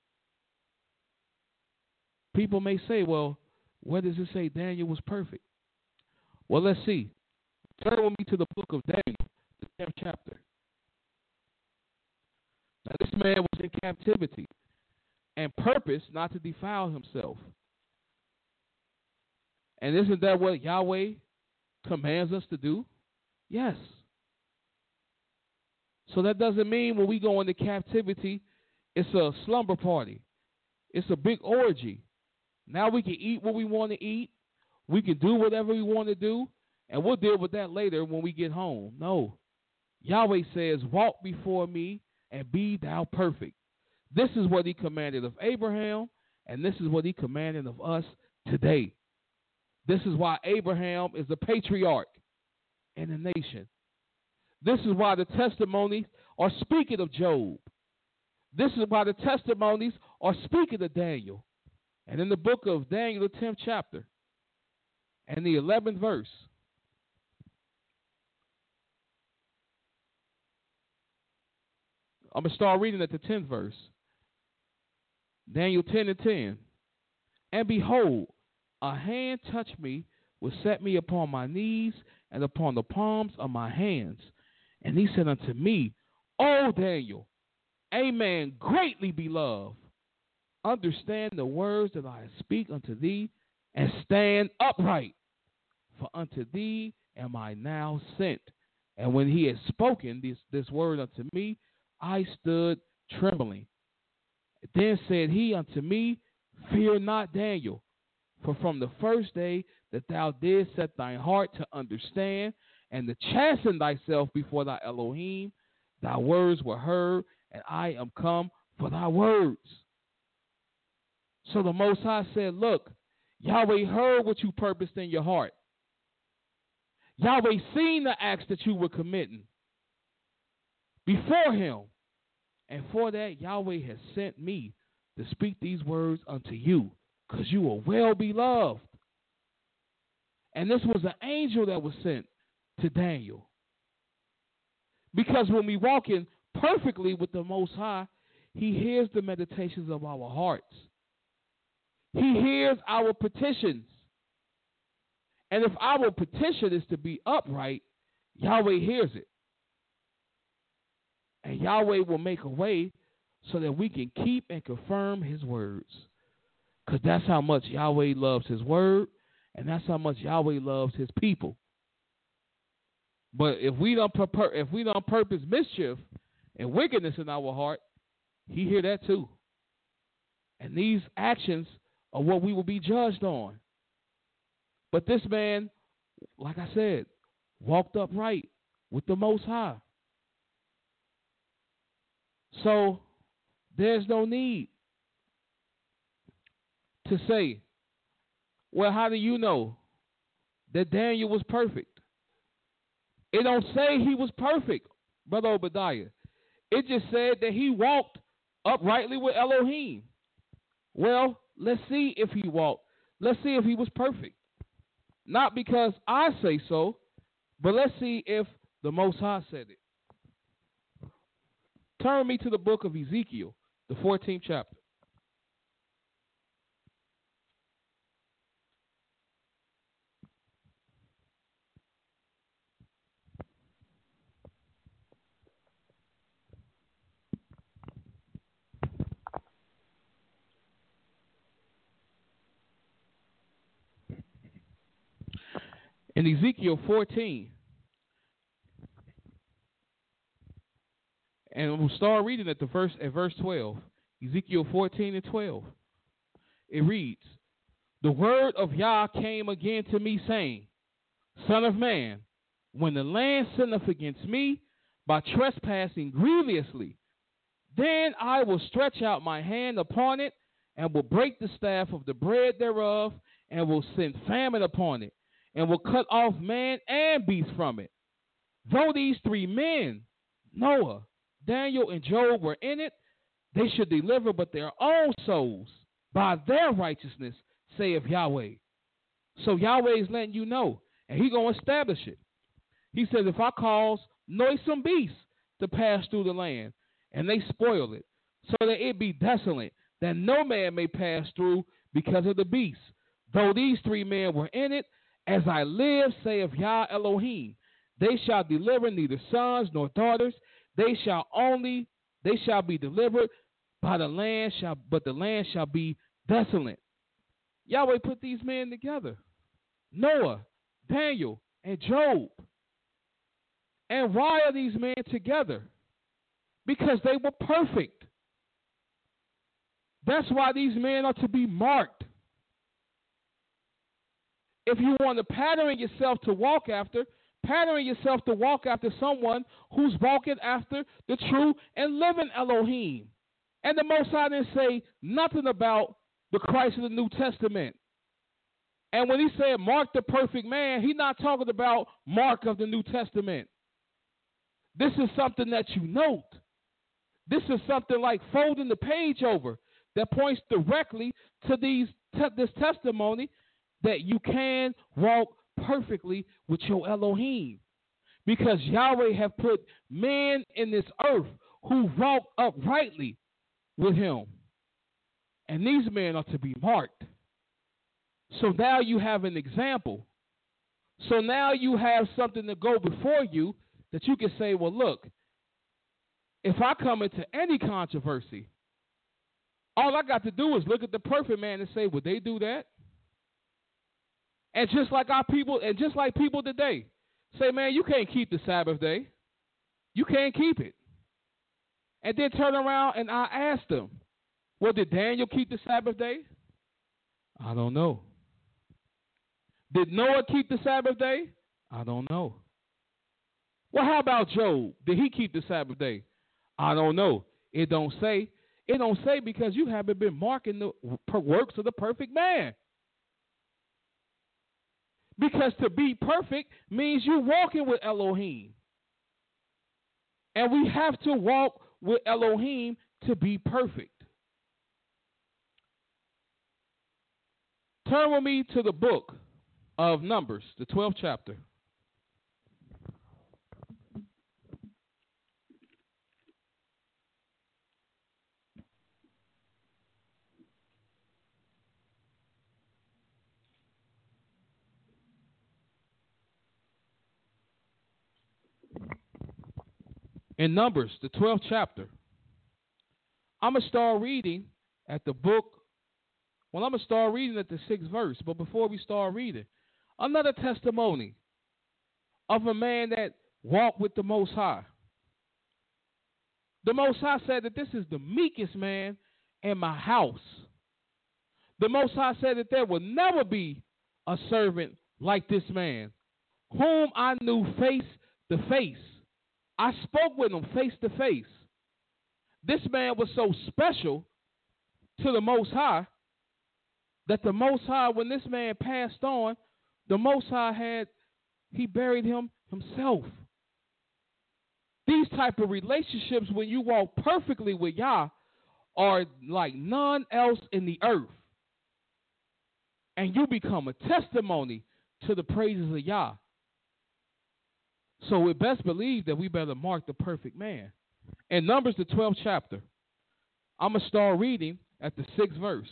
People may say, well, where does it say Daniel was perfect? Well, let's see. Turn with me to the book of Daniel, the tenth chapter. Now, this man was in captivity and purposed not to defile himself. And isn't that what Yahweh commands us to do? Yes. So that doesn't mean when we go into captivity, it's a slumber party. It's a big orgy. Now we can eat what we want to eat. We can do whatever we want to do. And we'll deal with that later when we get home. No. Yahweh says, walk before me and be thou perfect. This is what he commanded of Abraham, and this is what he commanded of us today. This is why Abraham is the patriarch in the nation. This is why the testimonies are speaking of Job. This is why the testimonies are speaking of Daniel. And in the book of Daniel, the tenth chapter, and the eleventh verse, I'm going to start reading at the tenth verse. Daniel ten and ten. And behold, a hand touched me, which set me upon my knees and upon the palms of my hands. And he said unto me, O Daniel, a man greatly beloved, understand the words that I speak unto thee, and stand upright, for unto thee am I now sent. And when he had spoken this, this word unto me, I stood trembling. Then said he unto me, fear not, Daniel, for from the first day that thou didst set thine heart to understand and to chasten thyself before thy Elohim, thy words were heard, and I am come for thy words. So the Most High said, look, Yahweh heard what you purposed in your heart. Yahweh seen the acts that you were committing before him. And for that, Yahweh has sent me to speak these words unto you, because you are well beloved. And this was an angel that was sent to Daniel. Because when we walk in perfectly with the Most High, he hears the meditations of our hearts. He hears our petitions. And if our petition is to be upright, Yahweh hears it. And Yahweh will make a way so that we can keep and confirm his words. Because that's how much Yahweh loves his word, and that's how much Yahweh loves his people. But if we don't pur- if we don't purpose mischief and wickedness in our heart, he hear that too. And these actions are what we will be judged on. But this man, like I said, walked upright with the Most High. So there's no need to say, well, how do you know that Daniel was perfect? It don't say he was perfect, Brother Obadiah. It just said that he walked uprightly with Elohim. Well, let's see if he walked. Let's see if he was perfect. Not because I say so, but let's see if the Most High said it. Turn me to the book of Ezekiel, the fourteenth chapter. In Ezekiel fourteen, and we'll start reading at the verse at verse twelve. Ezekiel fourteen and twelve. It reads, the word of Yah came again to me, saying, Son of man, when the land sinneth against me by trespassing grievously, then I will stretch out my hand upon it, and will break the staff of the bread thereof, and will send famine upon it, and will cut off man and beast from it. Though these three men, Noah, Daniel, and Job, were in it, they should deliver but their own souls by their righteousness, saith Yahweh. So Yahweh is letting you know, and He's going to establish it. He says, if I cause noisome beasts to pass through the land, and they spoil it, so that it be desolate, that no man may pass through because of the beasts. Though these three men were in it, as I live, saith Yah Elohim, they shall deliver neither sons nor daughters. They shall only, they shall be delivered by the land, shall, but the land shall be desolate. Yahweh put these men together, Noah, Daniel, and Job. And why are these men together? Because they were perfect. That's why these men are to be marked. If you want to pattern yourself to walk after, pattern yourself to walk after someone who's walking after the true and living Elohim. And the Most High didn't say nothing about the Christ of the New Testament. And when he said mark the perfect man, he's not talking about Mark of the New Testament. This is something that you note. This is something like folding the page over that points directly to these te- this testimony that you can walk perfectly with your Elohim. Because Yahweh have put men in this earth who walk uprightly with him. And these men are to be marked. So now you have an example. So now you have something to go before you that you can say, well, look, if I come into any controversy, all I got to do is look at the perfect man and say, would they do that? And just like our people, and just like people today, say, man, you can't keep the Sabbath day. You can't keep it. And then turn around and I ask them, well, did Daniel keep the Sabbath day? I don't know. Did Noah keep the Sabbath day? I don't know. Well, how about Job? Did he keep the Sabbath day? I don't know. It don't say. It don't say because you haven't been marking the works of the perfect man. Because to be perfect means you're walking with Elohim. And we have to walk with Elohim to be perfect. Turn with me to the book of Numbers, the twelfth chapter. In Numbers, the twelfth chapter, I'm going to start reading at the book. Well, I'm going to start reading at the sixth verse. But before we start reading, another testimony of a man that walked with the Most High. The Most High said that this is the meekest man in my house. The Most High said that there will never be a servant like this man, whom I knew face to face. I spoke with him face to face. This man was so special to the Most High that the Most High, when this man passed on, the Most High had, he buried him himself. These type of relationships, when you walk perfectly with Yah, are like none else in the earth. And you become a testimony to the praises of Yah. So we best believe that we better mark the perfect man. In Numbers, the twelfth chapter, I'm going to start reading at the sixth verse.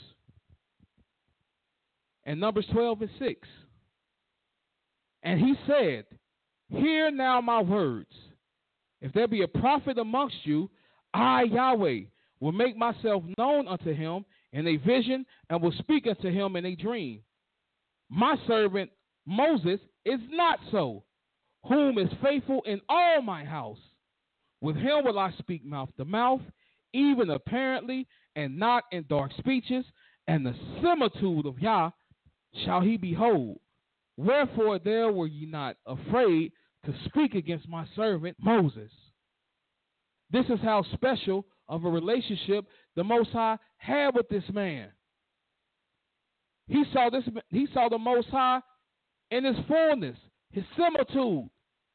And Numbers twelve and six. And he said, hear now my words. If there be a prophet amongst you, I, Yahweh, will make myself known unto him in a vision and will speak unto him in a dream. My servant Moses is not so, whom is faithful in all my house. With him will I speak mouth to mouth, even apparently, and not in dark speeches, and the similitude of Yah shall he behold. Wherefore there were ye not afraid to speak against my servant Moses. This is how special of a relationship the Most High had with this man. He saw this. He saw the Most High in his fullness, his similitude,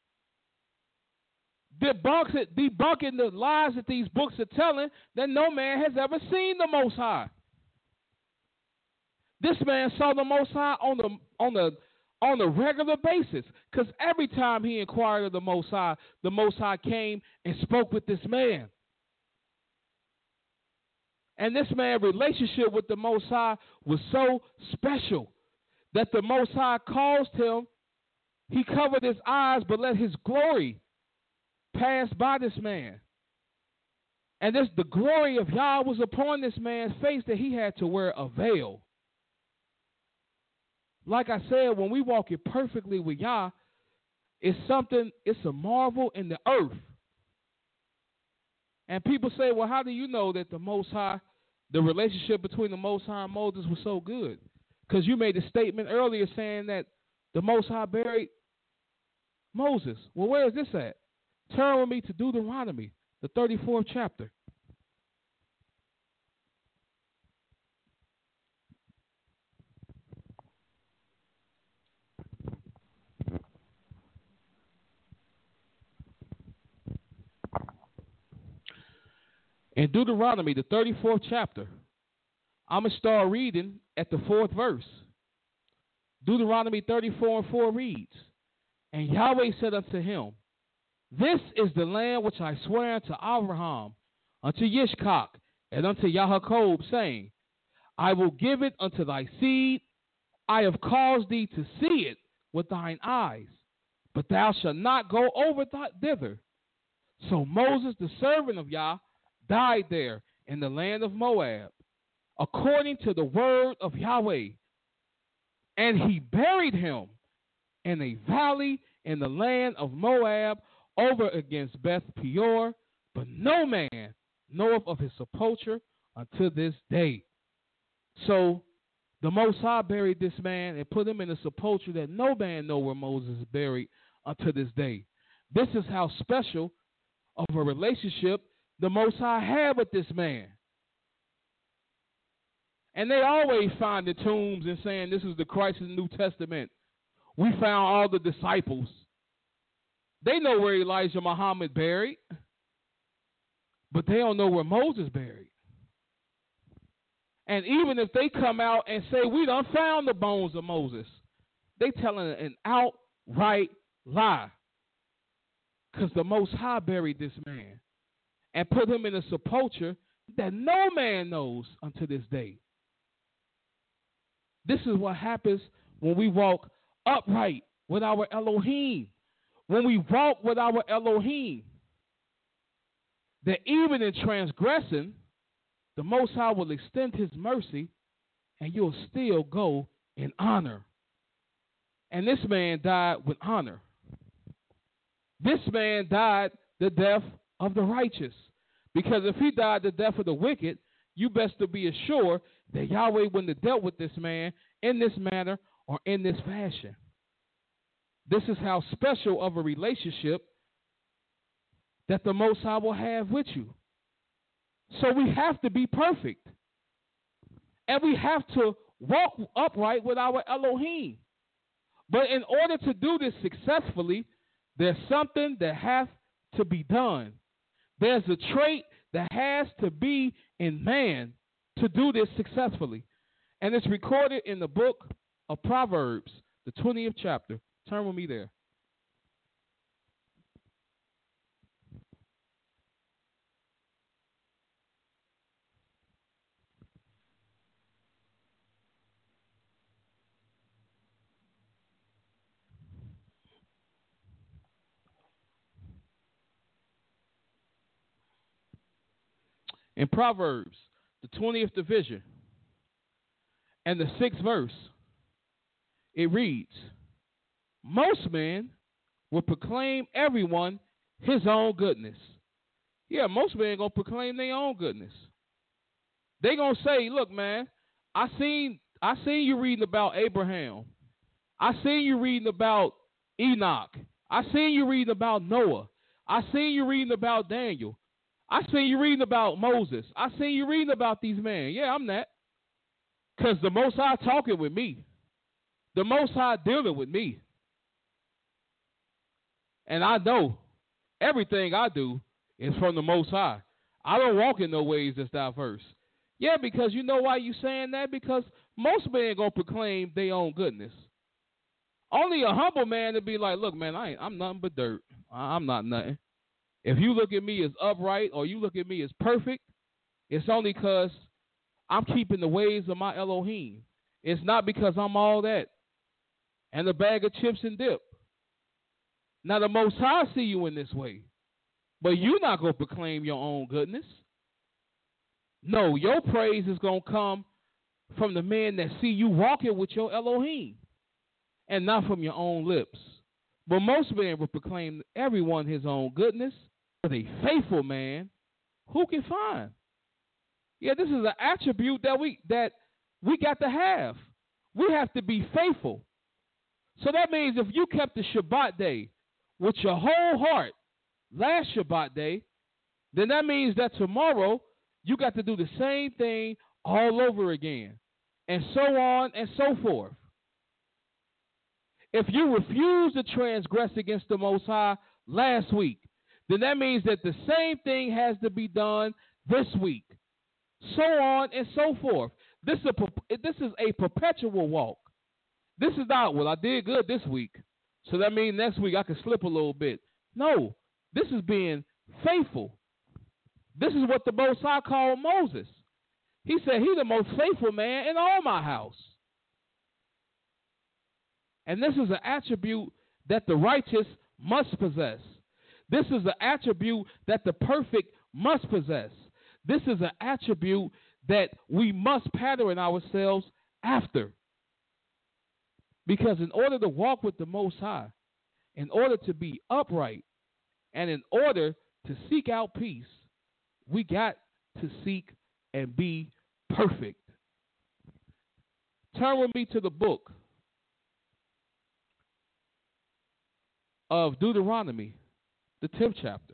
debunks it, debunking the lies that these books are telling, that no man has ever seen the Most High. This man saw the Most High on the on the on a regular basis, because every time he inquired of the Most High, the Most High came and spoke with this man. And this man's relationship with the Most High was so special that the Most High caused him, he covered his eyes, but let his glory pass by this man. And this the glory of Yah was upon this man's face that he had to wear a veil. Like I said, when we walk it perfectly with Yah, it's something, it's a marvel in the earth. And people say, well, how do you know that the Most High, the relationship between the Most High and Moses was so good? Because you made a statement earlier saying that the Most High buried Moses. Well, where is this at? Turn with me to Deuteronomy, the thirty-fourth chapter. In Deuteronomy, the thirty-fourth chapter, I'm going to start reading at the fourth verse. Deuteronomy thirty-four and four reads, And Yahweh said unto him, This is the land which I swear unto Abraham, unto Yishkak, and unto Yaakov, saying, I will give it unto thy seed. I have caused thee to see it with thine eyes, but thou shalt not go over th- thither. So Moses, the servant of Yah, died there in the land of Moab, according to the word of Yahweh. And he buried him in a valley in the land of Moab over against Beth Peor, but no man knoweth of his sepulchre unto this day. So the Most High buried this man and put him in a sepulchre that no man know where Moses is buried unto this day. This is how special of a relationship the Most High had with this man. And they always find the tombs and saying this is the Christ of the New Testament. We found all the disciples. They know where Elijah Muhammad buried, but they don't know where Moses buried. And even if they come out and say, we done found the bones of Moses, they telling an outright lie. Because the Most High buried this man and put him in a sepulchre that no man knows unto this day. This is what happens when we walk upright with our Elohim. When we walk with our Elohim, that even in transgressing, the Most High will extend his mercy and you'll still go in honor. And this man died with honor. This man died the death of the righteous. Because if he died the death of the wicked, you best to be assured that Yahweh wouldn't have dealt with this man in this manner or in this fashion. This is how special of a relationship that the Most High will have with you. So we have to be perfect. And we have to walk upright with our Elohim. But in order to do this successfully, there's something that has to be done. There's a trait that has to be in man to do this successfully. And it's recorded in the book of Proverbs, the twentieth chapter. Turn with me there. In Proverbs, the twentieth division, and the sixth verse, it reads, Most men will proclaim everyone his own goodness. Yeah, most men going to proclaim their own goodness. They going to say, look, man, I seen, I seen you reading about Abraham. I seen you reading about Enoch. I seen you reading about Noah. I seen you reading about Daniel. I seen you reading about Moses. I seen you reading about these men. Yeah, I'm that. Because the Most High talking with me. the Most High dealing with me. And I know everything I do is from the Most High. I don't walk in no ways that's diverse. Yeah, because you know why you saying that? Because most men going to proclaim their own goodness. Only a humble man to be like, look, man, I ain't, I'm nothing but dirt. I'm not nothing. If you look at me as upright or you look at me as perfect, it's only because I'm keeping the ways of my Elohim. It's not because I'm all that and a bag of chips and dip. Now, the Most High see you in this way, but you're not going to proclaim your own goodness. No, your praise is going to come from the men that see you walking with your Elohim and not from your own lips. But most men will proclaim everyone his own goodness, but a faithful man, who can find? Yeah, this is an attribute that we that we got to have. We have to be faithful. So that means if you kept the Shabbat day with your whole heart last Shabbat day, then that means that tomorrow you got to do the same thing all over again, and so on and so forth. If you refuse to transgress against the Most High last week, then that means that the same thing has to be done this week, so on and so forth. This is a, this is a perpetual walk. This is not, well, I did good this week, so that means next week I can slip a little bit. No, this is being faithful. This is what the Most High called Moses. He said, he's the most faithful man in all my house. And this is an attribute that the righteous must possess. This is an attribute that the perfect must possess. This is an attribute that we must pattern ourselves after. Because in order to walk with the Most High, in order to be upright, and in order to seek out peace, we got to seek and be perfect. Turn with me to the book of Deuteronomy, the tenth chapter.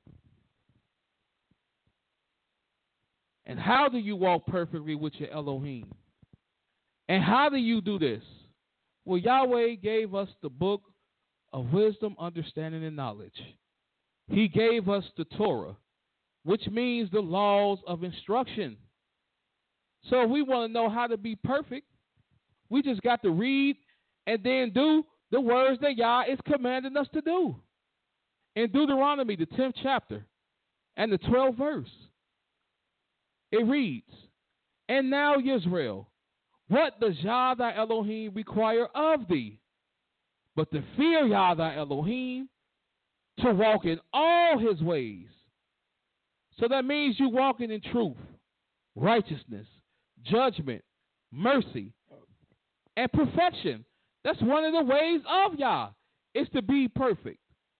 And how do you walk perfectly with your Elohim? And how do you do this? Well, Yahweh gave us the book of wisdom, understanding, and knowledge. He gave us the Torah, which means the laws of instruction. So if we want to know how to be perfect, we just got to read and then do the words that Yah is commanding us to do. In Deuteronomy, the tenth chapter and the twelfth verse, it reads, and now, Israel, what does Yah thy Elohim require of thee? But to fear Yah thy Elohim, to walk in all his ways. So that means you walking in truth, righteousness, judgment, mercy, and perfection. That's one of the ways of Yah, is to be perfect.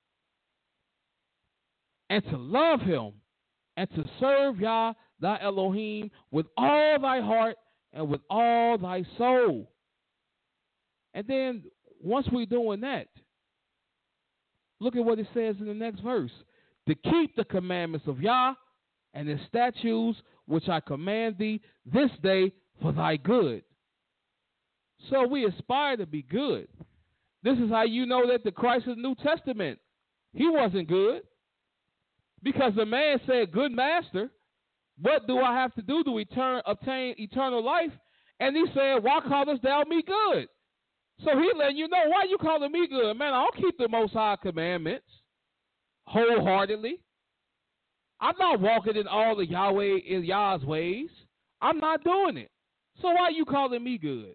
And to love him, and to serve Yah thy Elohim with all thy heart and with all thy soul. And then once we're doing that, look at what it says in the next verse. To keep the commandments of Yah and his statutes, which I command thee this day for thy good. So we aspire to be good. This is how you know that the Christ of the New Testament, he wasn't good. Because the man said, good master, what do I have to do to return, obtain eternal life? And he said, why callest thou me good? So he letting you know, why you calling me good? Man, I don't keep the Most High commandments wholeheartedly. I'm not walking in all of Yahweh in Yah's ways. I'm not doing it. So why you calling me good?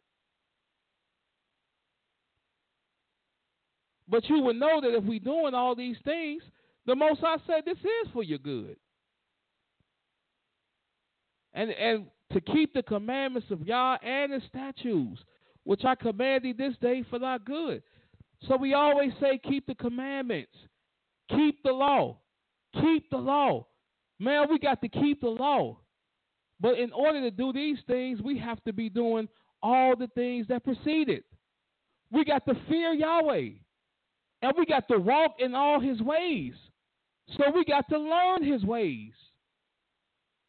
But you would know that if we're doing all these things, the Most High said this is for your good. And and to keep the commandments of Yah and his statutes, which I command thee this day for thy good. So we always say keep the commandments. Keep the law. Keep the law. Man, we got to keep the law. But in order to do these things, we have to be doing all the things that preceded. We got to fear Yahweh. And we got to walk in all his ways. So we got to learn his ways.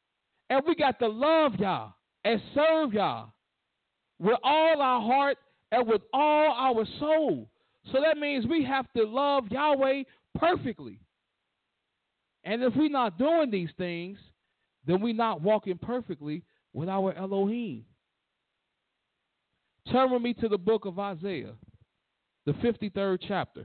And we got to love Yah and serve Yah with all our heart and with all our soul. So that means we have to love Yahweh perfectly. And if we're not doing these things, then we're not walking perfectly with our Elohim. Turn with me to the book of Isaiah, the fifty-third chapter.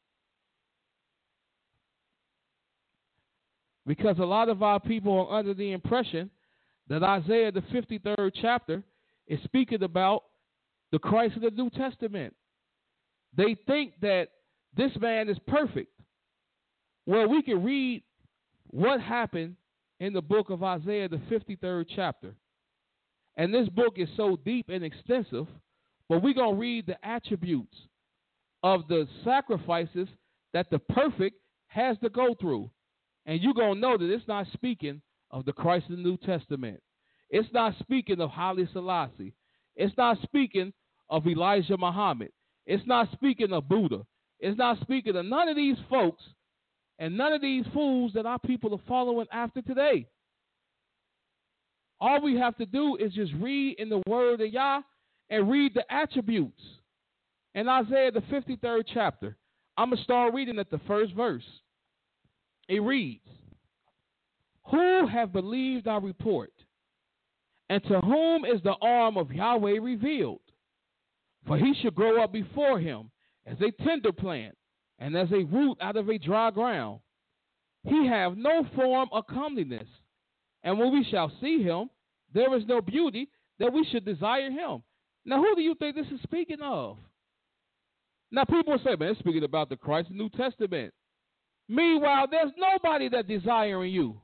Because a lot of our people are under the impression that Isaiah, the fifty-third chapter, is speaking about the Christ of the New Testament. They think that this man is perfect. Well, we can read what happened in the book of Isaiah, the fifty-third chapter. And this book is so deep and extensive, but we're going to read the attributes of the sacrifices that the perfect has to go through. And you're going to know that it's not speaking of the Christ of the New Testament. It's not speaking of Haile Selassie. It's not speaking of Elijah Muhammad. It's not speaking of Buddha. It's not speaking of none of these folks and none of these fools that our people are following after today. All we have to do is just read in the word of Yah and read the attributes. In Isaiah, the fifty-third chapter, I'm going to start reading at the first verse. It reads, "Who have believed our report? And to whom is the arm of Yahweh revealed? For he shall grow up before him as a tender plant, and as a root out of a dry ground. He have no form or comeliness, and when we shall see him, there is no beauty that we should desire him." Now, who do you think this is speaking of? Now, people say, man, it's speaking about the Christ of the New Testament. Meanwhile, there's nobody that's desiring you.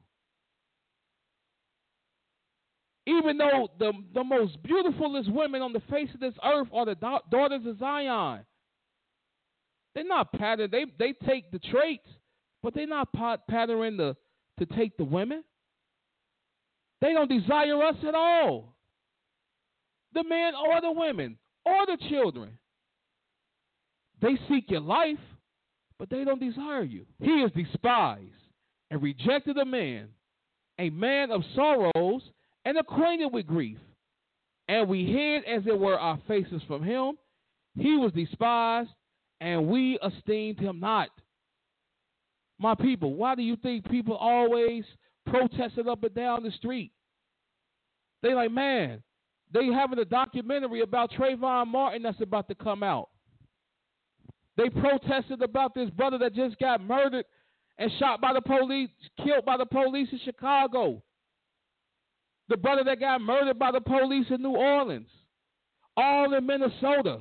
Even though the, the most beautifulest women on the face of this earth are the da- daughters of Zion. They're not patterned. They, they take the traits, but they're not pat- patterning the, to take the women. They don't desire us at all. The men or the women or the children. They seek your life, but they don't desire you. He is despised and rejected of man, a man of sorrows and acquainted with grief. And we hid, as it were, our faces from him. He was despised, and we esteemed him not. My people, why do you think people always protested up and down the street? They like, man, they having a documentary about Trayvon Martin that's about to come out. They protested about this brother that just got murdered and shot by the police, killed by the police in Chicago. The brother that got murdered by the police in New Orleans. All in Minnesota.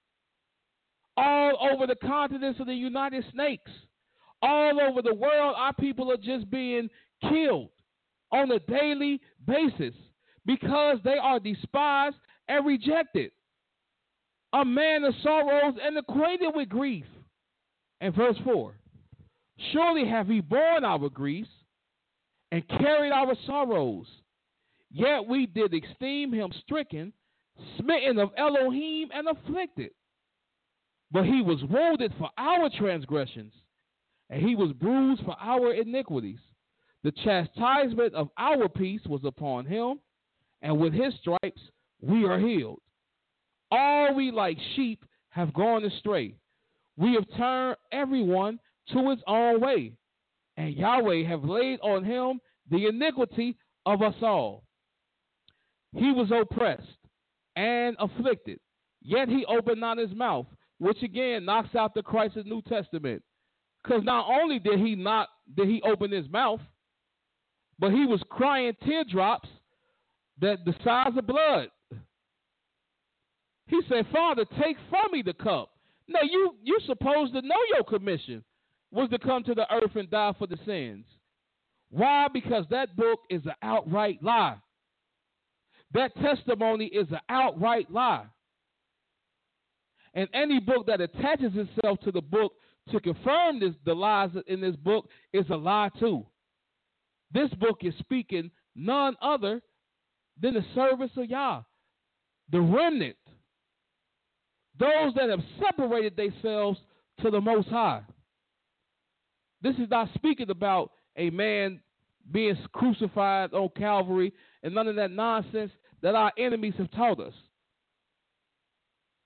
All over the continents of the United Snakes. All over the world, our people are just being killed on a daily basis because they are despised and rejected. A man of sorrows and acquainted with grief. And verse four, surely have he borne our griefs and carried our sorrows. Yet we did esteem him stricken, smitten of Elohim, and afflicted. But he was wounded for our transgressions, and he was bruised for our iniquities. The chastisement of our peace was upon him, and with his stripes we are healed. All we like sheep have gone astray. We have turned everyone to his own way, and Yahweh have laid on him the iniquity of us all. He was oppressed and afflicted, yet he opened not his mouth, which again knocks out the Christ of the New Testament. Because not only did he not did he open his mouth, but he was crying teardrops that the size of blood. He said, Father, take from me the cup. Now, you, you're supposed to know your commission was to come to the earth and die for the sins. Why? Because that book is an outright lie. That testimony is an outright lie. And any book that attaches itself to the book to confirm this, the lies in this book is a lie too. This book is speaking none other than the service of Yah, the remnant, those that have separated themselves to the Most High. This is not speaking about a man being crucified on Calvary and none of that nonsense that our enemies have taught us.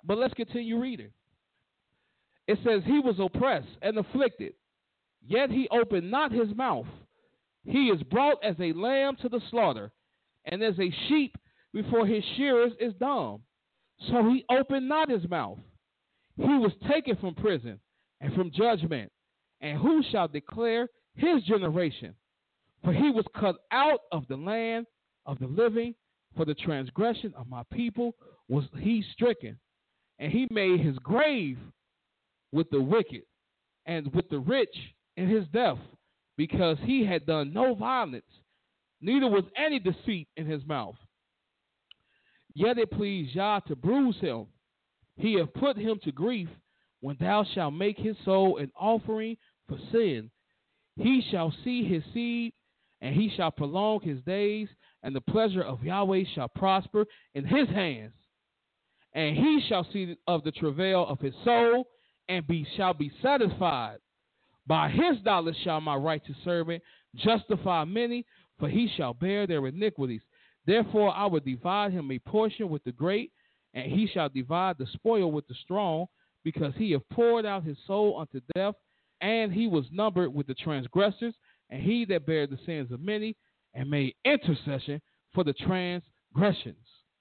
But let's continue reading. It says, he was oppressed and afflicted, yet he opened not his mouth. He is brought as a lamb to the slaughter, and as a sheep before his shearers is dumb. So he opened not his mouth. He was taken from prison and from judgment. And who shall declare his generation? For he was cut out of the land of the living. For the transgression of my people was he stricken. And he made his grave with the wicked and with the rich in his death, because he had done no violence, neither was any deceit in his mouth. Yet it pleased Yah to bruise him. He hath put him to grief. When thou shalt make his soul an offering for sin, he shall see his seed, and he shall prolong his days, and the pleasure of Yahweh shall prosper in his hands. And he shall see of the travail of his soul, and be shall be satisfied. By his dollars shall my righteous servant justify many, for he shall bear their iniquities. Therefore I will divide him a portion with the great, and he shall divide the spoil with the strong, because he hath poured out his soul unto death, and he was numbered with the transgressors, and he that bare the sins of many, and made intercession for the transgressions.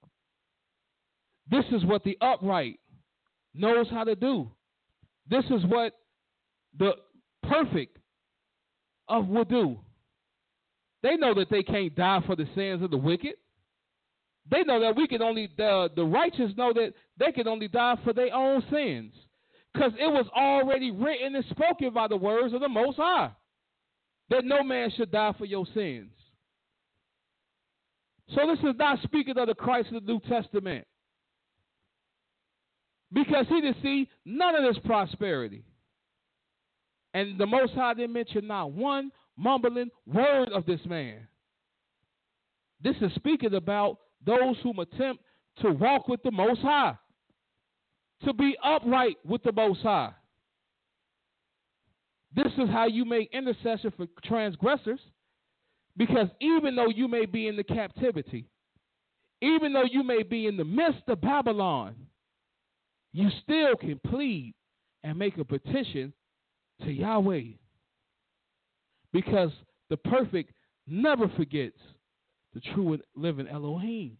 This is what the upright knows how to do. This is what the perfect of will do. They know that they can't die for the sins of the wicked. They know that we can only, the, the righteous know that they can only die for their own sins, because it was already written and spoken by the words of the Most High that no man should die for your sins. So this is not speaking of the Christ of the New Testament, because he didn't see none of this prosperity. And the Most High didn't mention not one mumbling word of this man. This is speaking about those who attempt to walk with the Most High, to be upright with the Most High. This is how you make intercession for transgressors, because even though you may be in the captivity, even though you may be in the midst of Babylon, you still can plead and make a petition to Yahweh, because the perfect never forgets the true and living Elohim.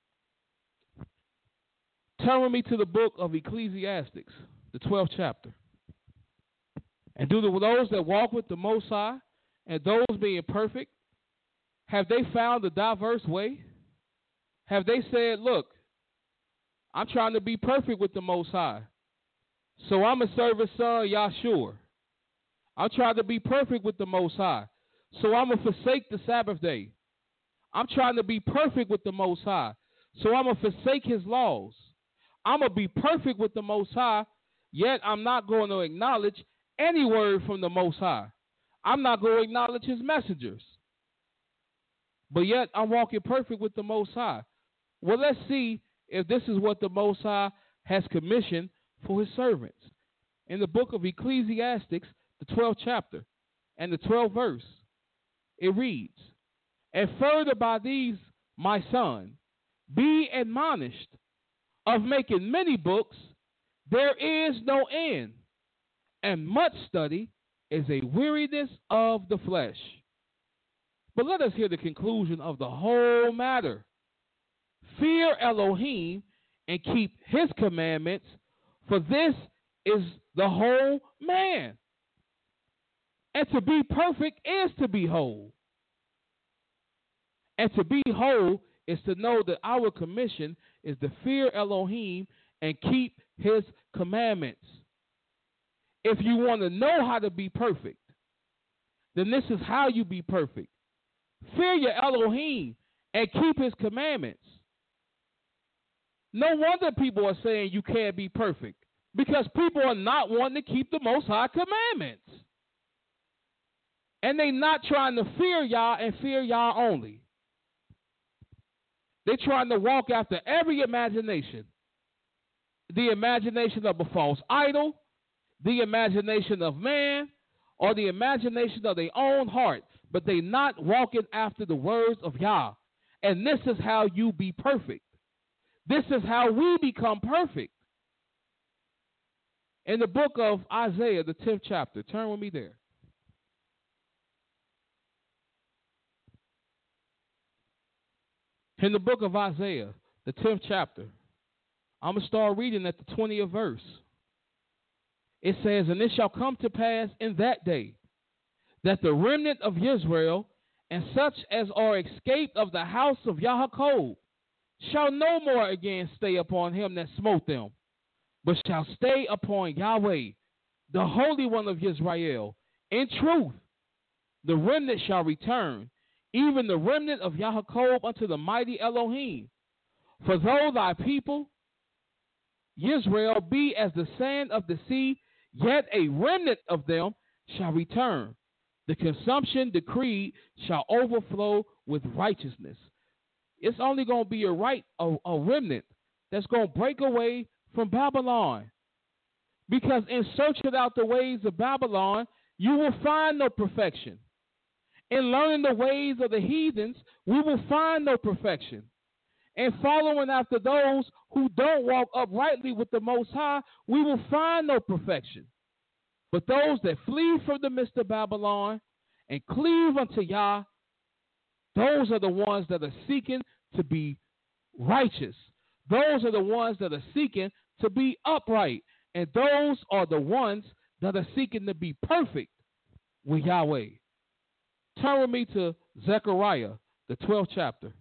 Turn me to the book of Ecclesiastes, the twelfth chapter. And do the, those that walk with the Most High and those being perfect, have they found a diverse way? Have they said, look, I'm trying to be perfect with the Most High, so I'm a serve his son, Yahshua. I'm trying to be perfect with the Most High, so I'm going to forsake the Sabbath day. I'm trying to be perfect with the Most High, so I'm going to forsake his laws. I'm going to be perfect with the Most High, yet I'm not going to acknowledge any word from the Most High. I'm not going to acknowledge his messengers. But yet I'm walking perfect with the Most High. Well, let's see if this is what the Most High has commissioned for his servants. In the book of Ecclesiastes, the twelfth chapter and the twelfth verse, it reads, and further by these, my son, be admonished, of making many books there is no end, and much study is a weariness of the flesh. But let us hear the conclusion of the whole matter. Fear Elohim and keep his commandments, for this is the whole man. And to be perfect is to be whole. And to be whole is to know that our commission is to fear Elohim and keep his commandments. If you want to know how to be perfect, then this is how you be perfect. Fear your Elohim and keep his commandments. No wonder people are saying you can't be perfect, because people are not wanting to keep the Most High commandments. And they're not trying to fear Yah and fear Yah only. They're trying to walk after every imagination. The imagination of a false idol, the imagination of man, or the imagination of their own heart. But they're not walking after the words of Yah. And this is how you be perfect. This is how we become perfect. In the book of Isaiah, the tenth chapter, turn with me there. In the book of Isaiah, the tenth chapter, I'm going to start reading at the twentieth verse. It says, "And it shall come to pass in that day that the remnant of Israel and such as are escaped of the house of Yaakov shall no more again stay upon him that smote them, but shall stay upon Yahweh, the Holy One of Israel. In truth, the remnant shall return, even the remnant of Yaakov unto the mighty Elohim. For though thy people, Israel, be as the sand of the sea, yet a remnant of them shall return. The consumption decreed shall overflow with righteousness." It's only going to be a right, a, a remnant that's going to break away from Babylon. Because in searching out the ways of Babylon, you will find no perfection. In learning the ways of the heathens, we will find no perfection. And following after those who don't walk uprightly with the Most High, we will find no perfection. But those that flee from the midst of Babylon and cleave unto Yah, those are the ones that are seeking to be righteous. Those are the ones that are seeking to be upright. And those are the ones that are seeking to be perfect with Yahweh. Turn with me to Zechariah, the twelfth chapter.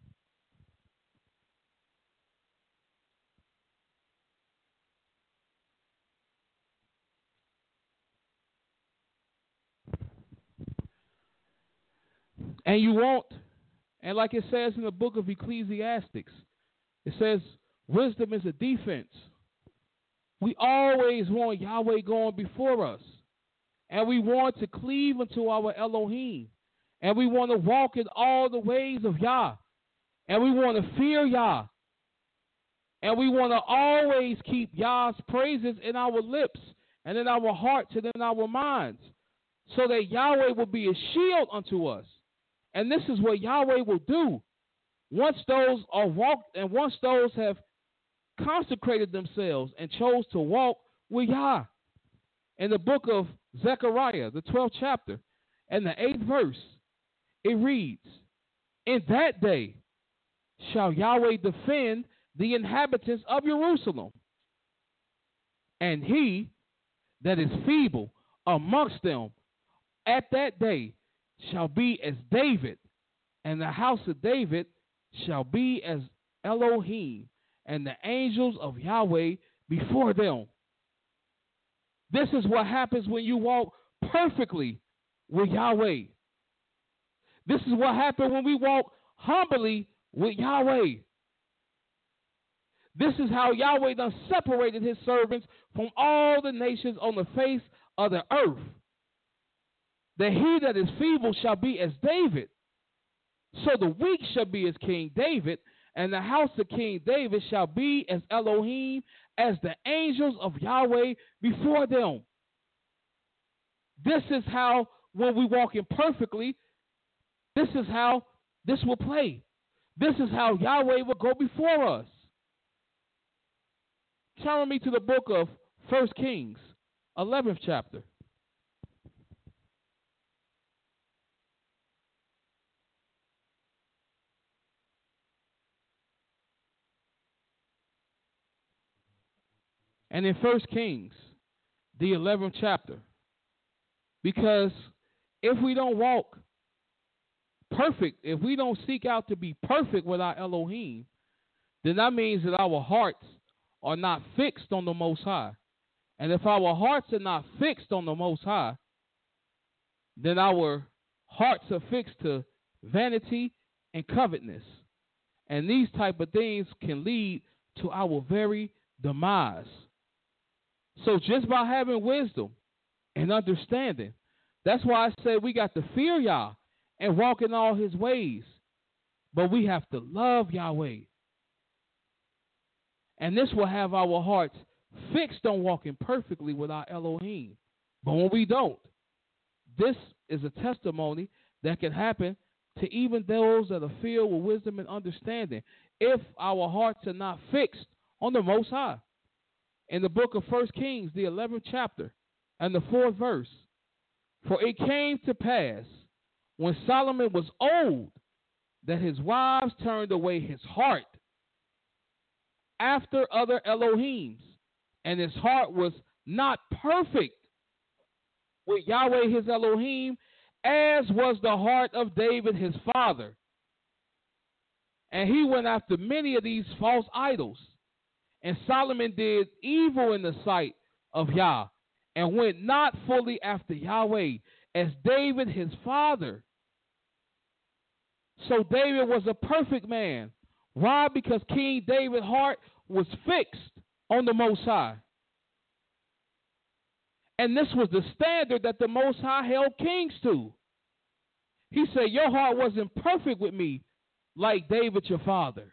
And you won't, and like it says in the book of Ecclesiastics, it says wisdom is a defense. We always want Yahweh going before us, and we want to cleave unto our Elohim, and we want to walk in all the ways of Yah, and we want to fear Yah, and we want to always keep Yah's praises in our lips and in our hearts and in our minds, so that Yahweh will be a shield unto us. And this is what Yahweh will do once those are walked, and once those have consecrated themselves and chose to walk with Yah. In the book of Zechariah, the twelfth chapter, and the eighth verse, it reads, "In that day shall Yahweh defend the inhabitants of Jerusalem, and he that is feeble amongst them at that day shall be as David, and the house of David shall be as Elohim, and the angels of Yahweh before them." This is what happens when you walk perfectly with Yahweh. This is what happens when we walk humbly with Yahweh. This is how Yahweh done separated his servants from all the nations on the face of the earth. That he that is feeble shall be as David. So the weak shall be as King David, and the house of King David shall be as Elohim, as the angels of Yahweh before them. This is how, when we walk in perfectly, this is how this will play. This is how Yahweh will go before us. Turn me to the book of First Kings, eleventh chapter. And in First Kings, the eleventh chapter, because if we don't walk perfect, if we don't seek out to be perfect with our Elohim, then that means that our hearts are not fixed on the Most High. And if our hearts are not fixed on the Most High, then our hearts are fixed to vanity and covetousness. And these type of things can lead to our very demise. So just by having wisdom and understanding, that's why I say we got to fear Yah and walk in all his ways. But we have to love Yahweh. And this will have our hearts fixed on walking perfectly with our Elohim. But when we don't, this is a testimony that can happen to even those that are filled with wisdom and understanding if our hearts are not fixed on the Most High. in the book of First Kings, the eleventh chapter, and the fourth verse. For it came to pass, when Solomon was old, that his wives turned away his heart after other Elohims, and his heart was not perfect with Yahweh his Elohim, as was the heart of David his father. And he went after many of these false idols. And Solomon did evil in the sight of Yah, and went not fully after Yahweh, as David his father. So David was a perfect man. Why? Because King David's heart was fixed on the Most High. And this was the standard that the Most High held kings to. He said, your heart wasn't perfect with me like David your father.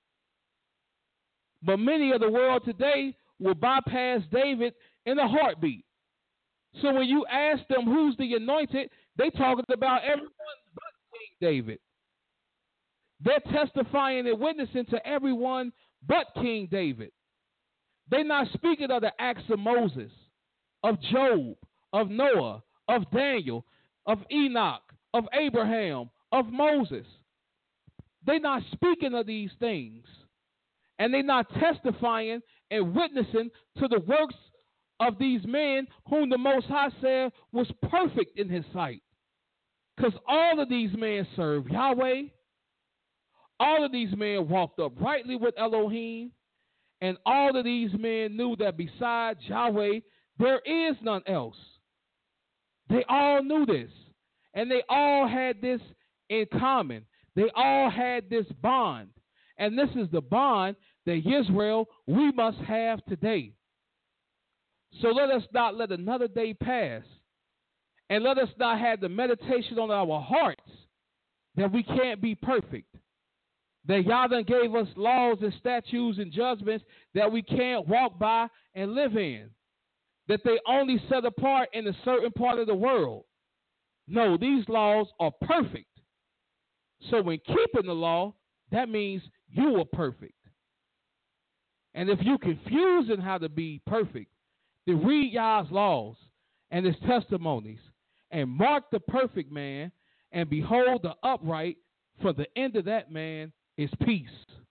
But many of the world today will bypass David in a heartbeat. So when you ask them who's the anointed, they talking about everyone but King David. They're testifying and witnessing to everyone but King David. They're not speaking of the acts of Moses, of Job, of Noah, of Daniel, of Enoch, of Abraham, of Moses. They're not speaking of these things. And they're not testifying and witnessing to the works of these men whom the Most High said was perfect in his sight. Because all of these men served Yahweh. All of these men walked uprightly with Elohim. And all of these men knew that besides Yahweh, there is none else. They all knew this. And they all had this in common. They all had this bond. And this is the bond that Israel, we must have today. So let us not let another day pass. And let us not have the meditation on our hearts that we can't be perfect. That Yah done gave us laws and statutes and judgments that we can't walk by and live in. That they only set apart in a certain part of the world. No, these laws are perfect. So when keeping the law, that means you are perfect. And if you're confused in how to be perfect, then read Yah's laws and his testimonies and mark the perfect man, and behold the upright, for the end of that man is peace.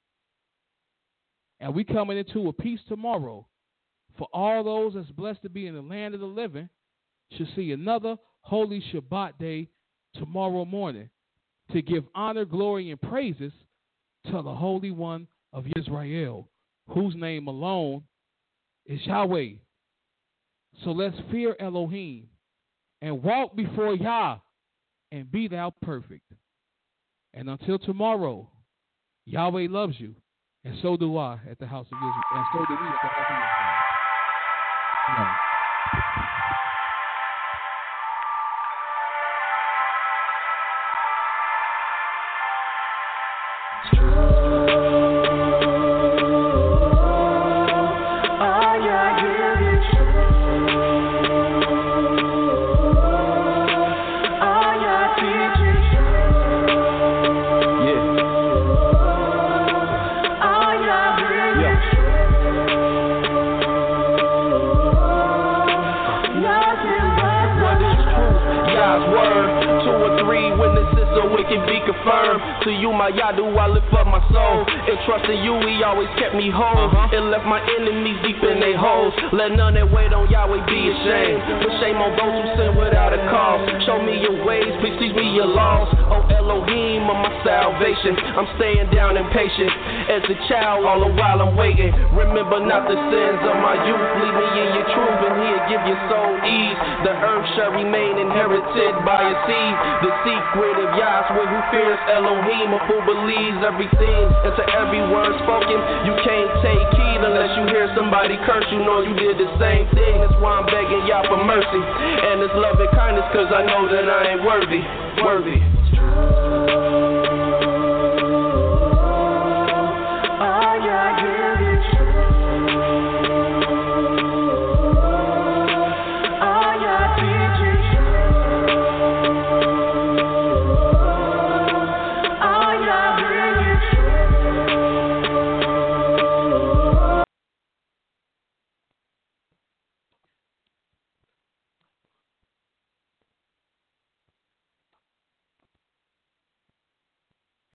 And we coming into a peace tomorrow. For all those that's blessed to be in the land of the living should see another holy Shabbat day tomorrow morning to give honor, glory, and praises to the Holy One of Israel, whose name alone is Yahweh. So let's fear Elohim and walk before Yah and be thou perfect. And until tomorrow, Yahweh loves you, and so do I at the house of Israel, and so do we at the house of Israel. Yeah. To you, my Yadu, I lift up my soul. And trusting you, he always kept me whole. Uh-huh. And left my enemies deep in their holes. Let none that wait on Yahweh be ashamed. But shame on those who sin without a cause. Show me your ways, please teach me your laws. Oh Elohim of my salvation, I'm staying down impatient. As a child, all the while I'm waiting. Remember not the sins of my youth. Lead me in your truth, and he'll give your soul ease. The earth shall remain inherited by a seed. The secret of Yahweh who fears Elohim, of who believes everything. And to every word spoken, you can't take heed unless you hear somebody curse. You know you did the same thing. That's why I'm begging Yah for mercy and His love and kindness, cause I know that I ain't worthy. Worthy.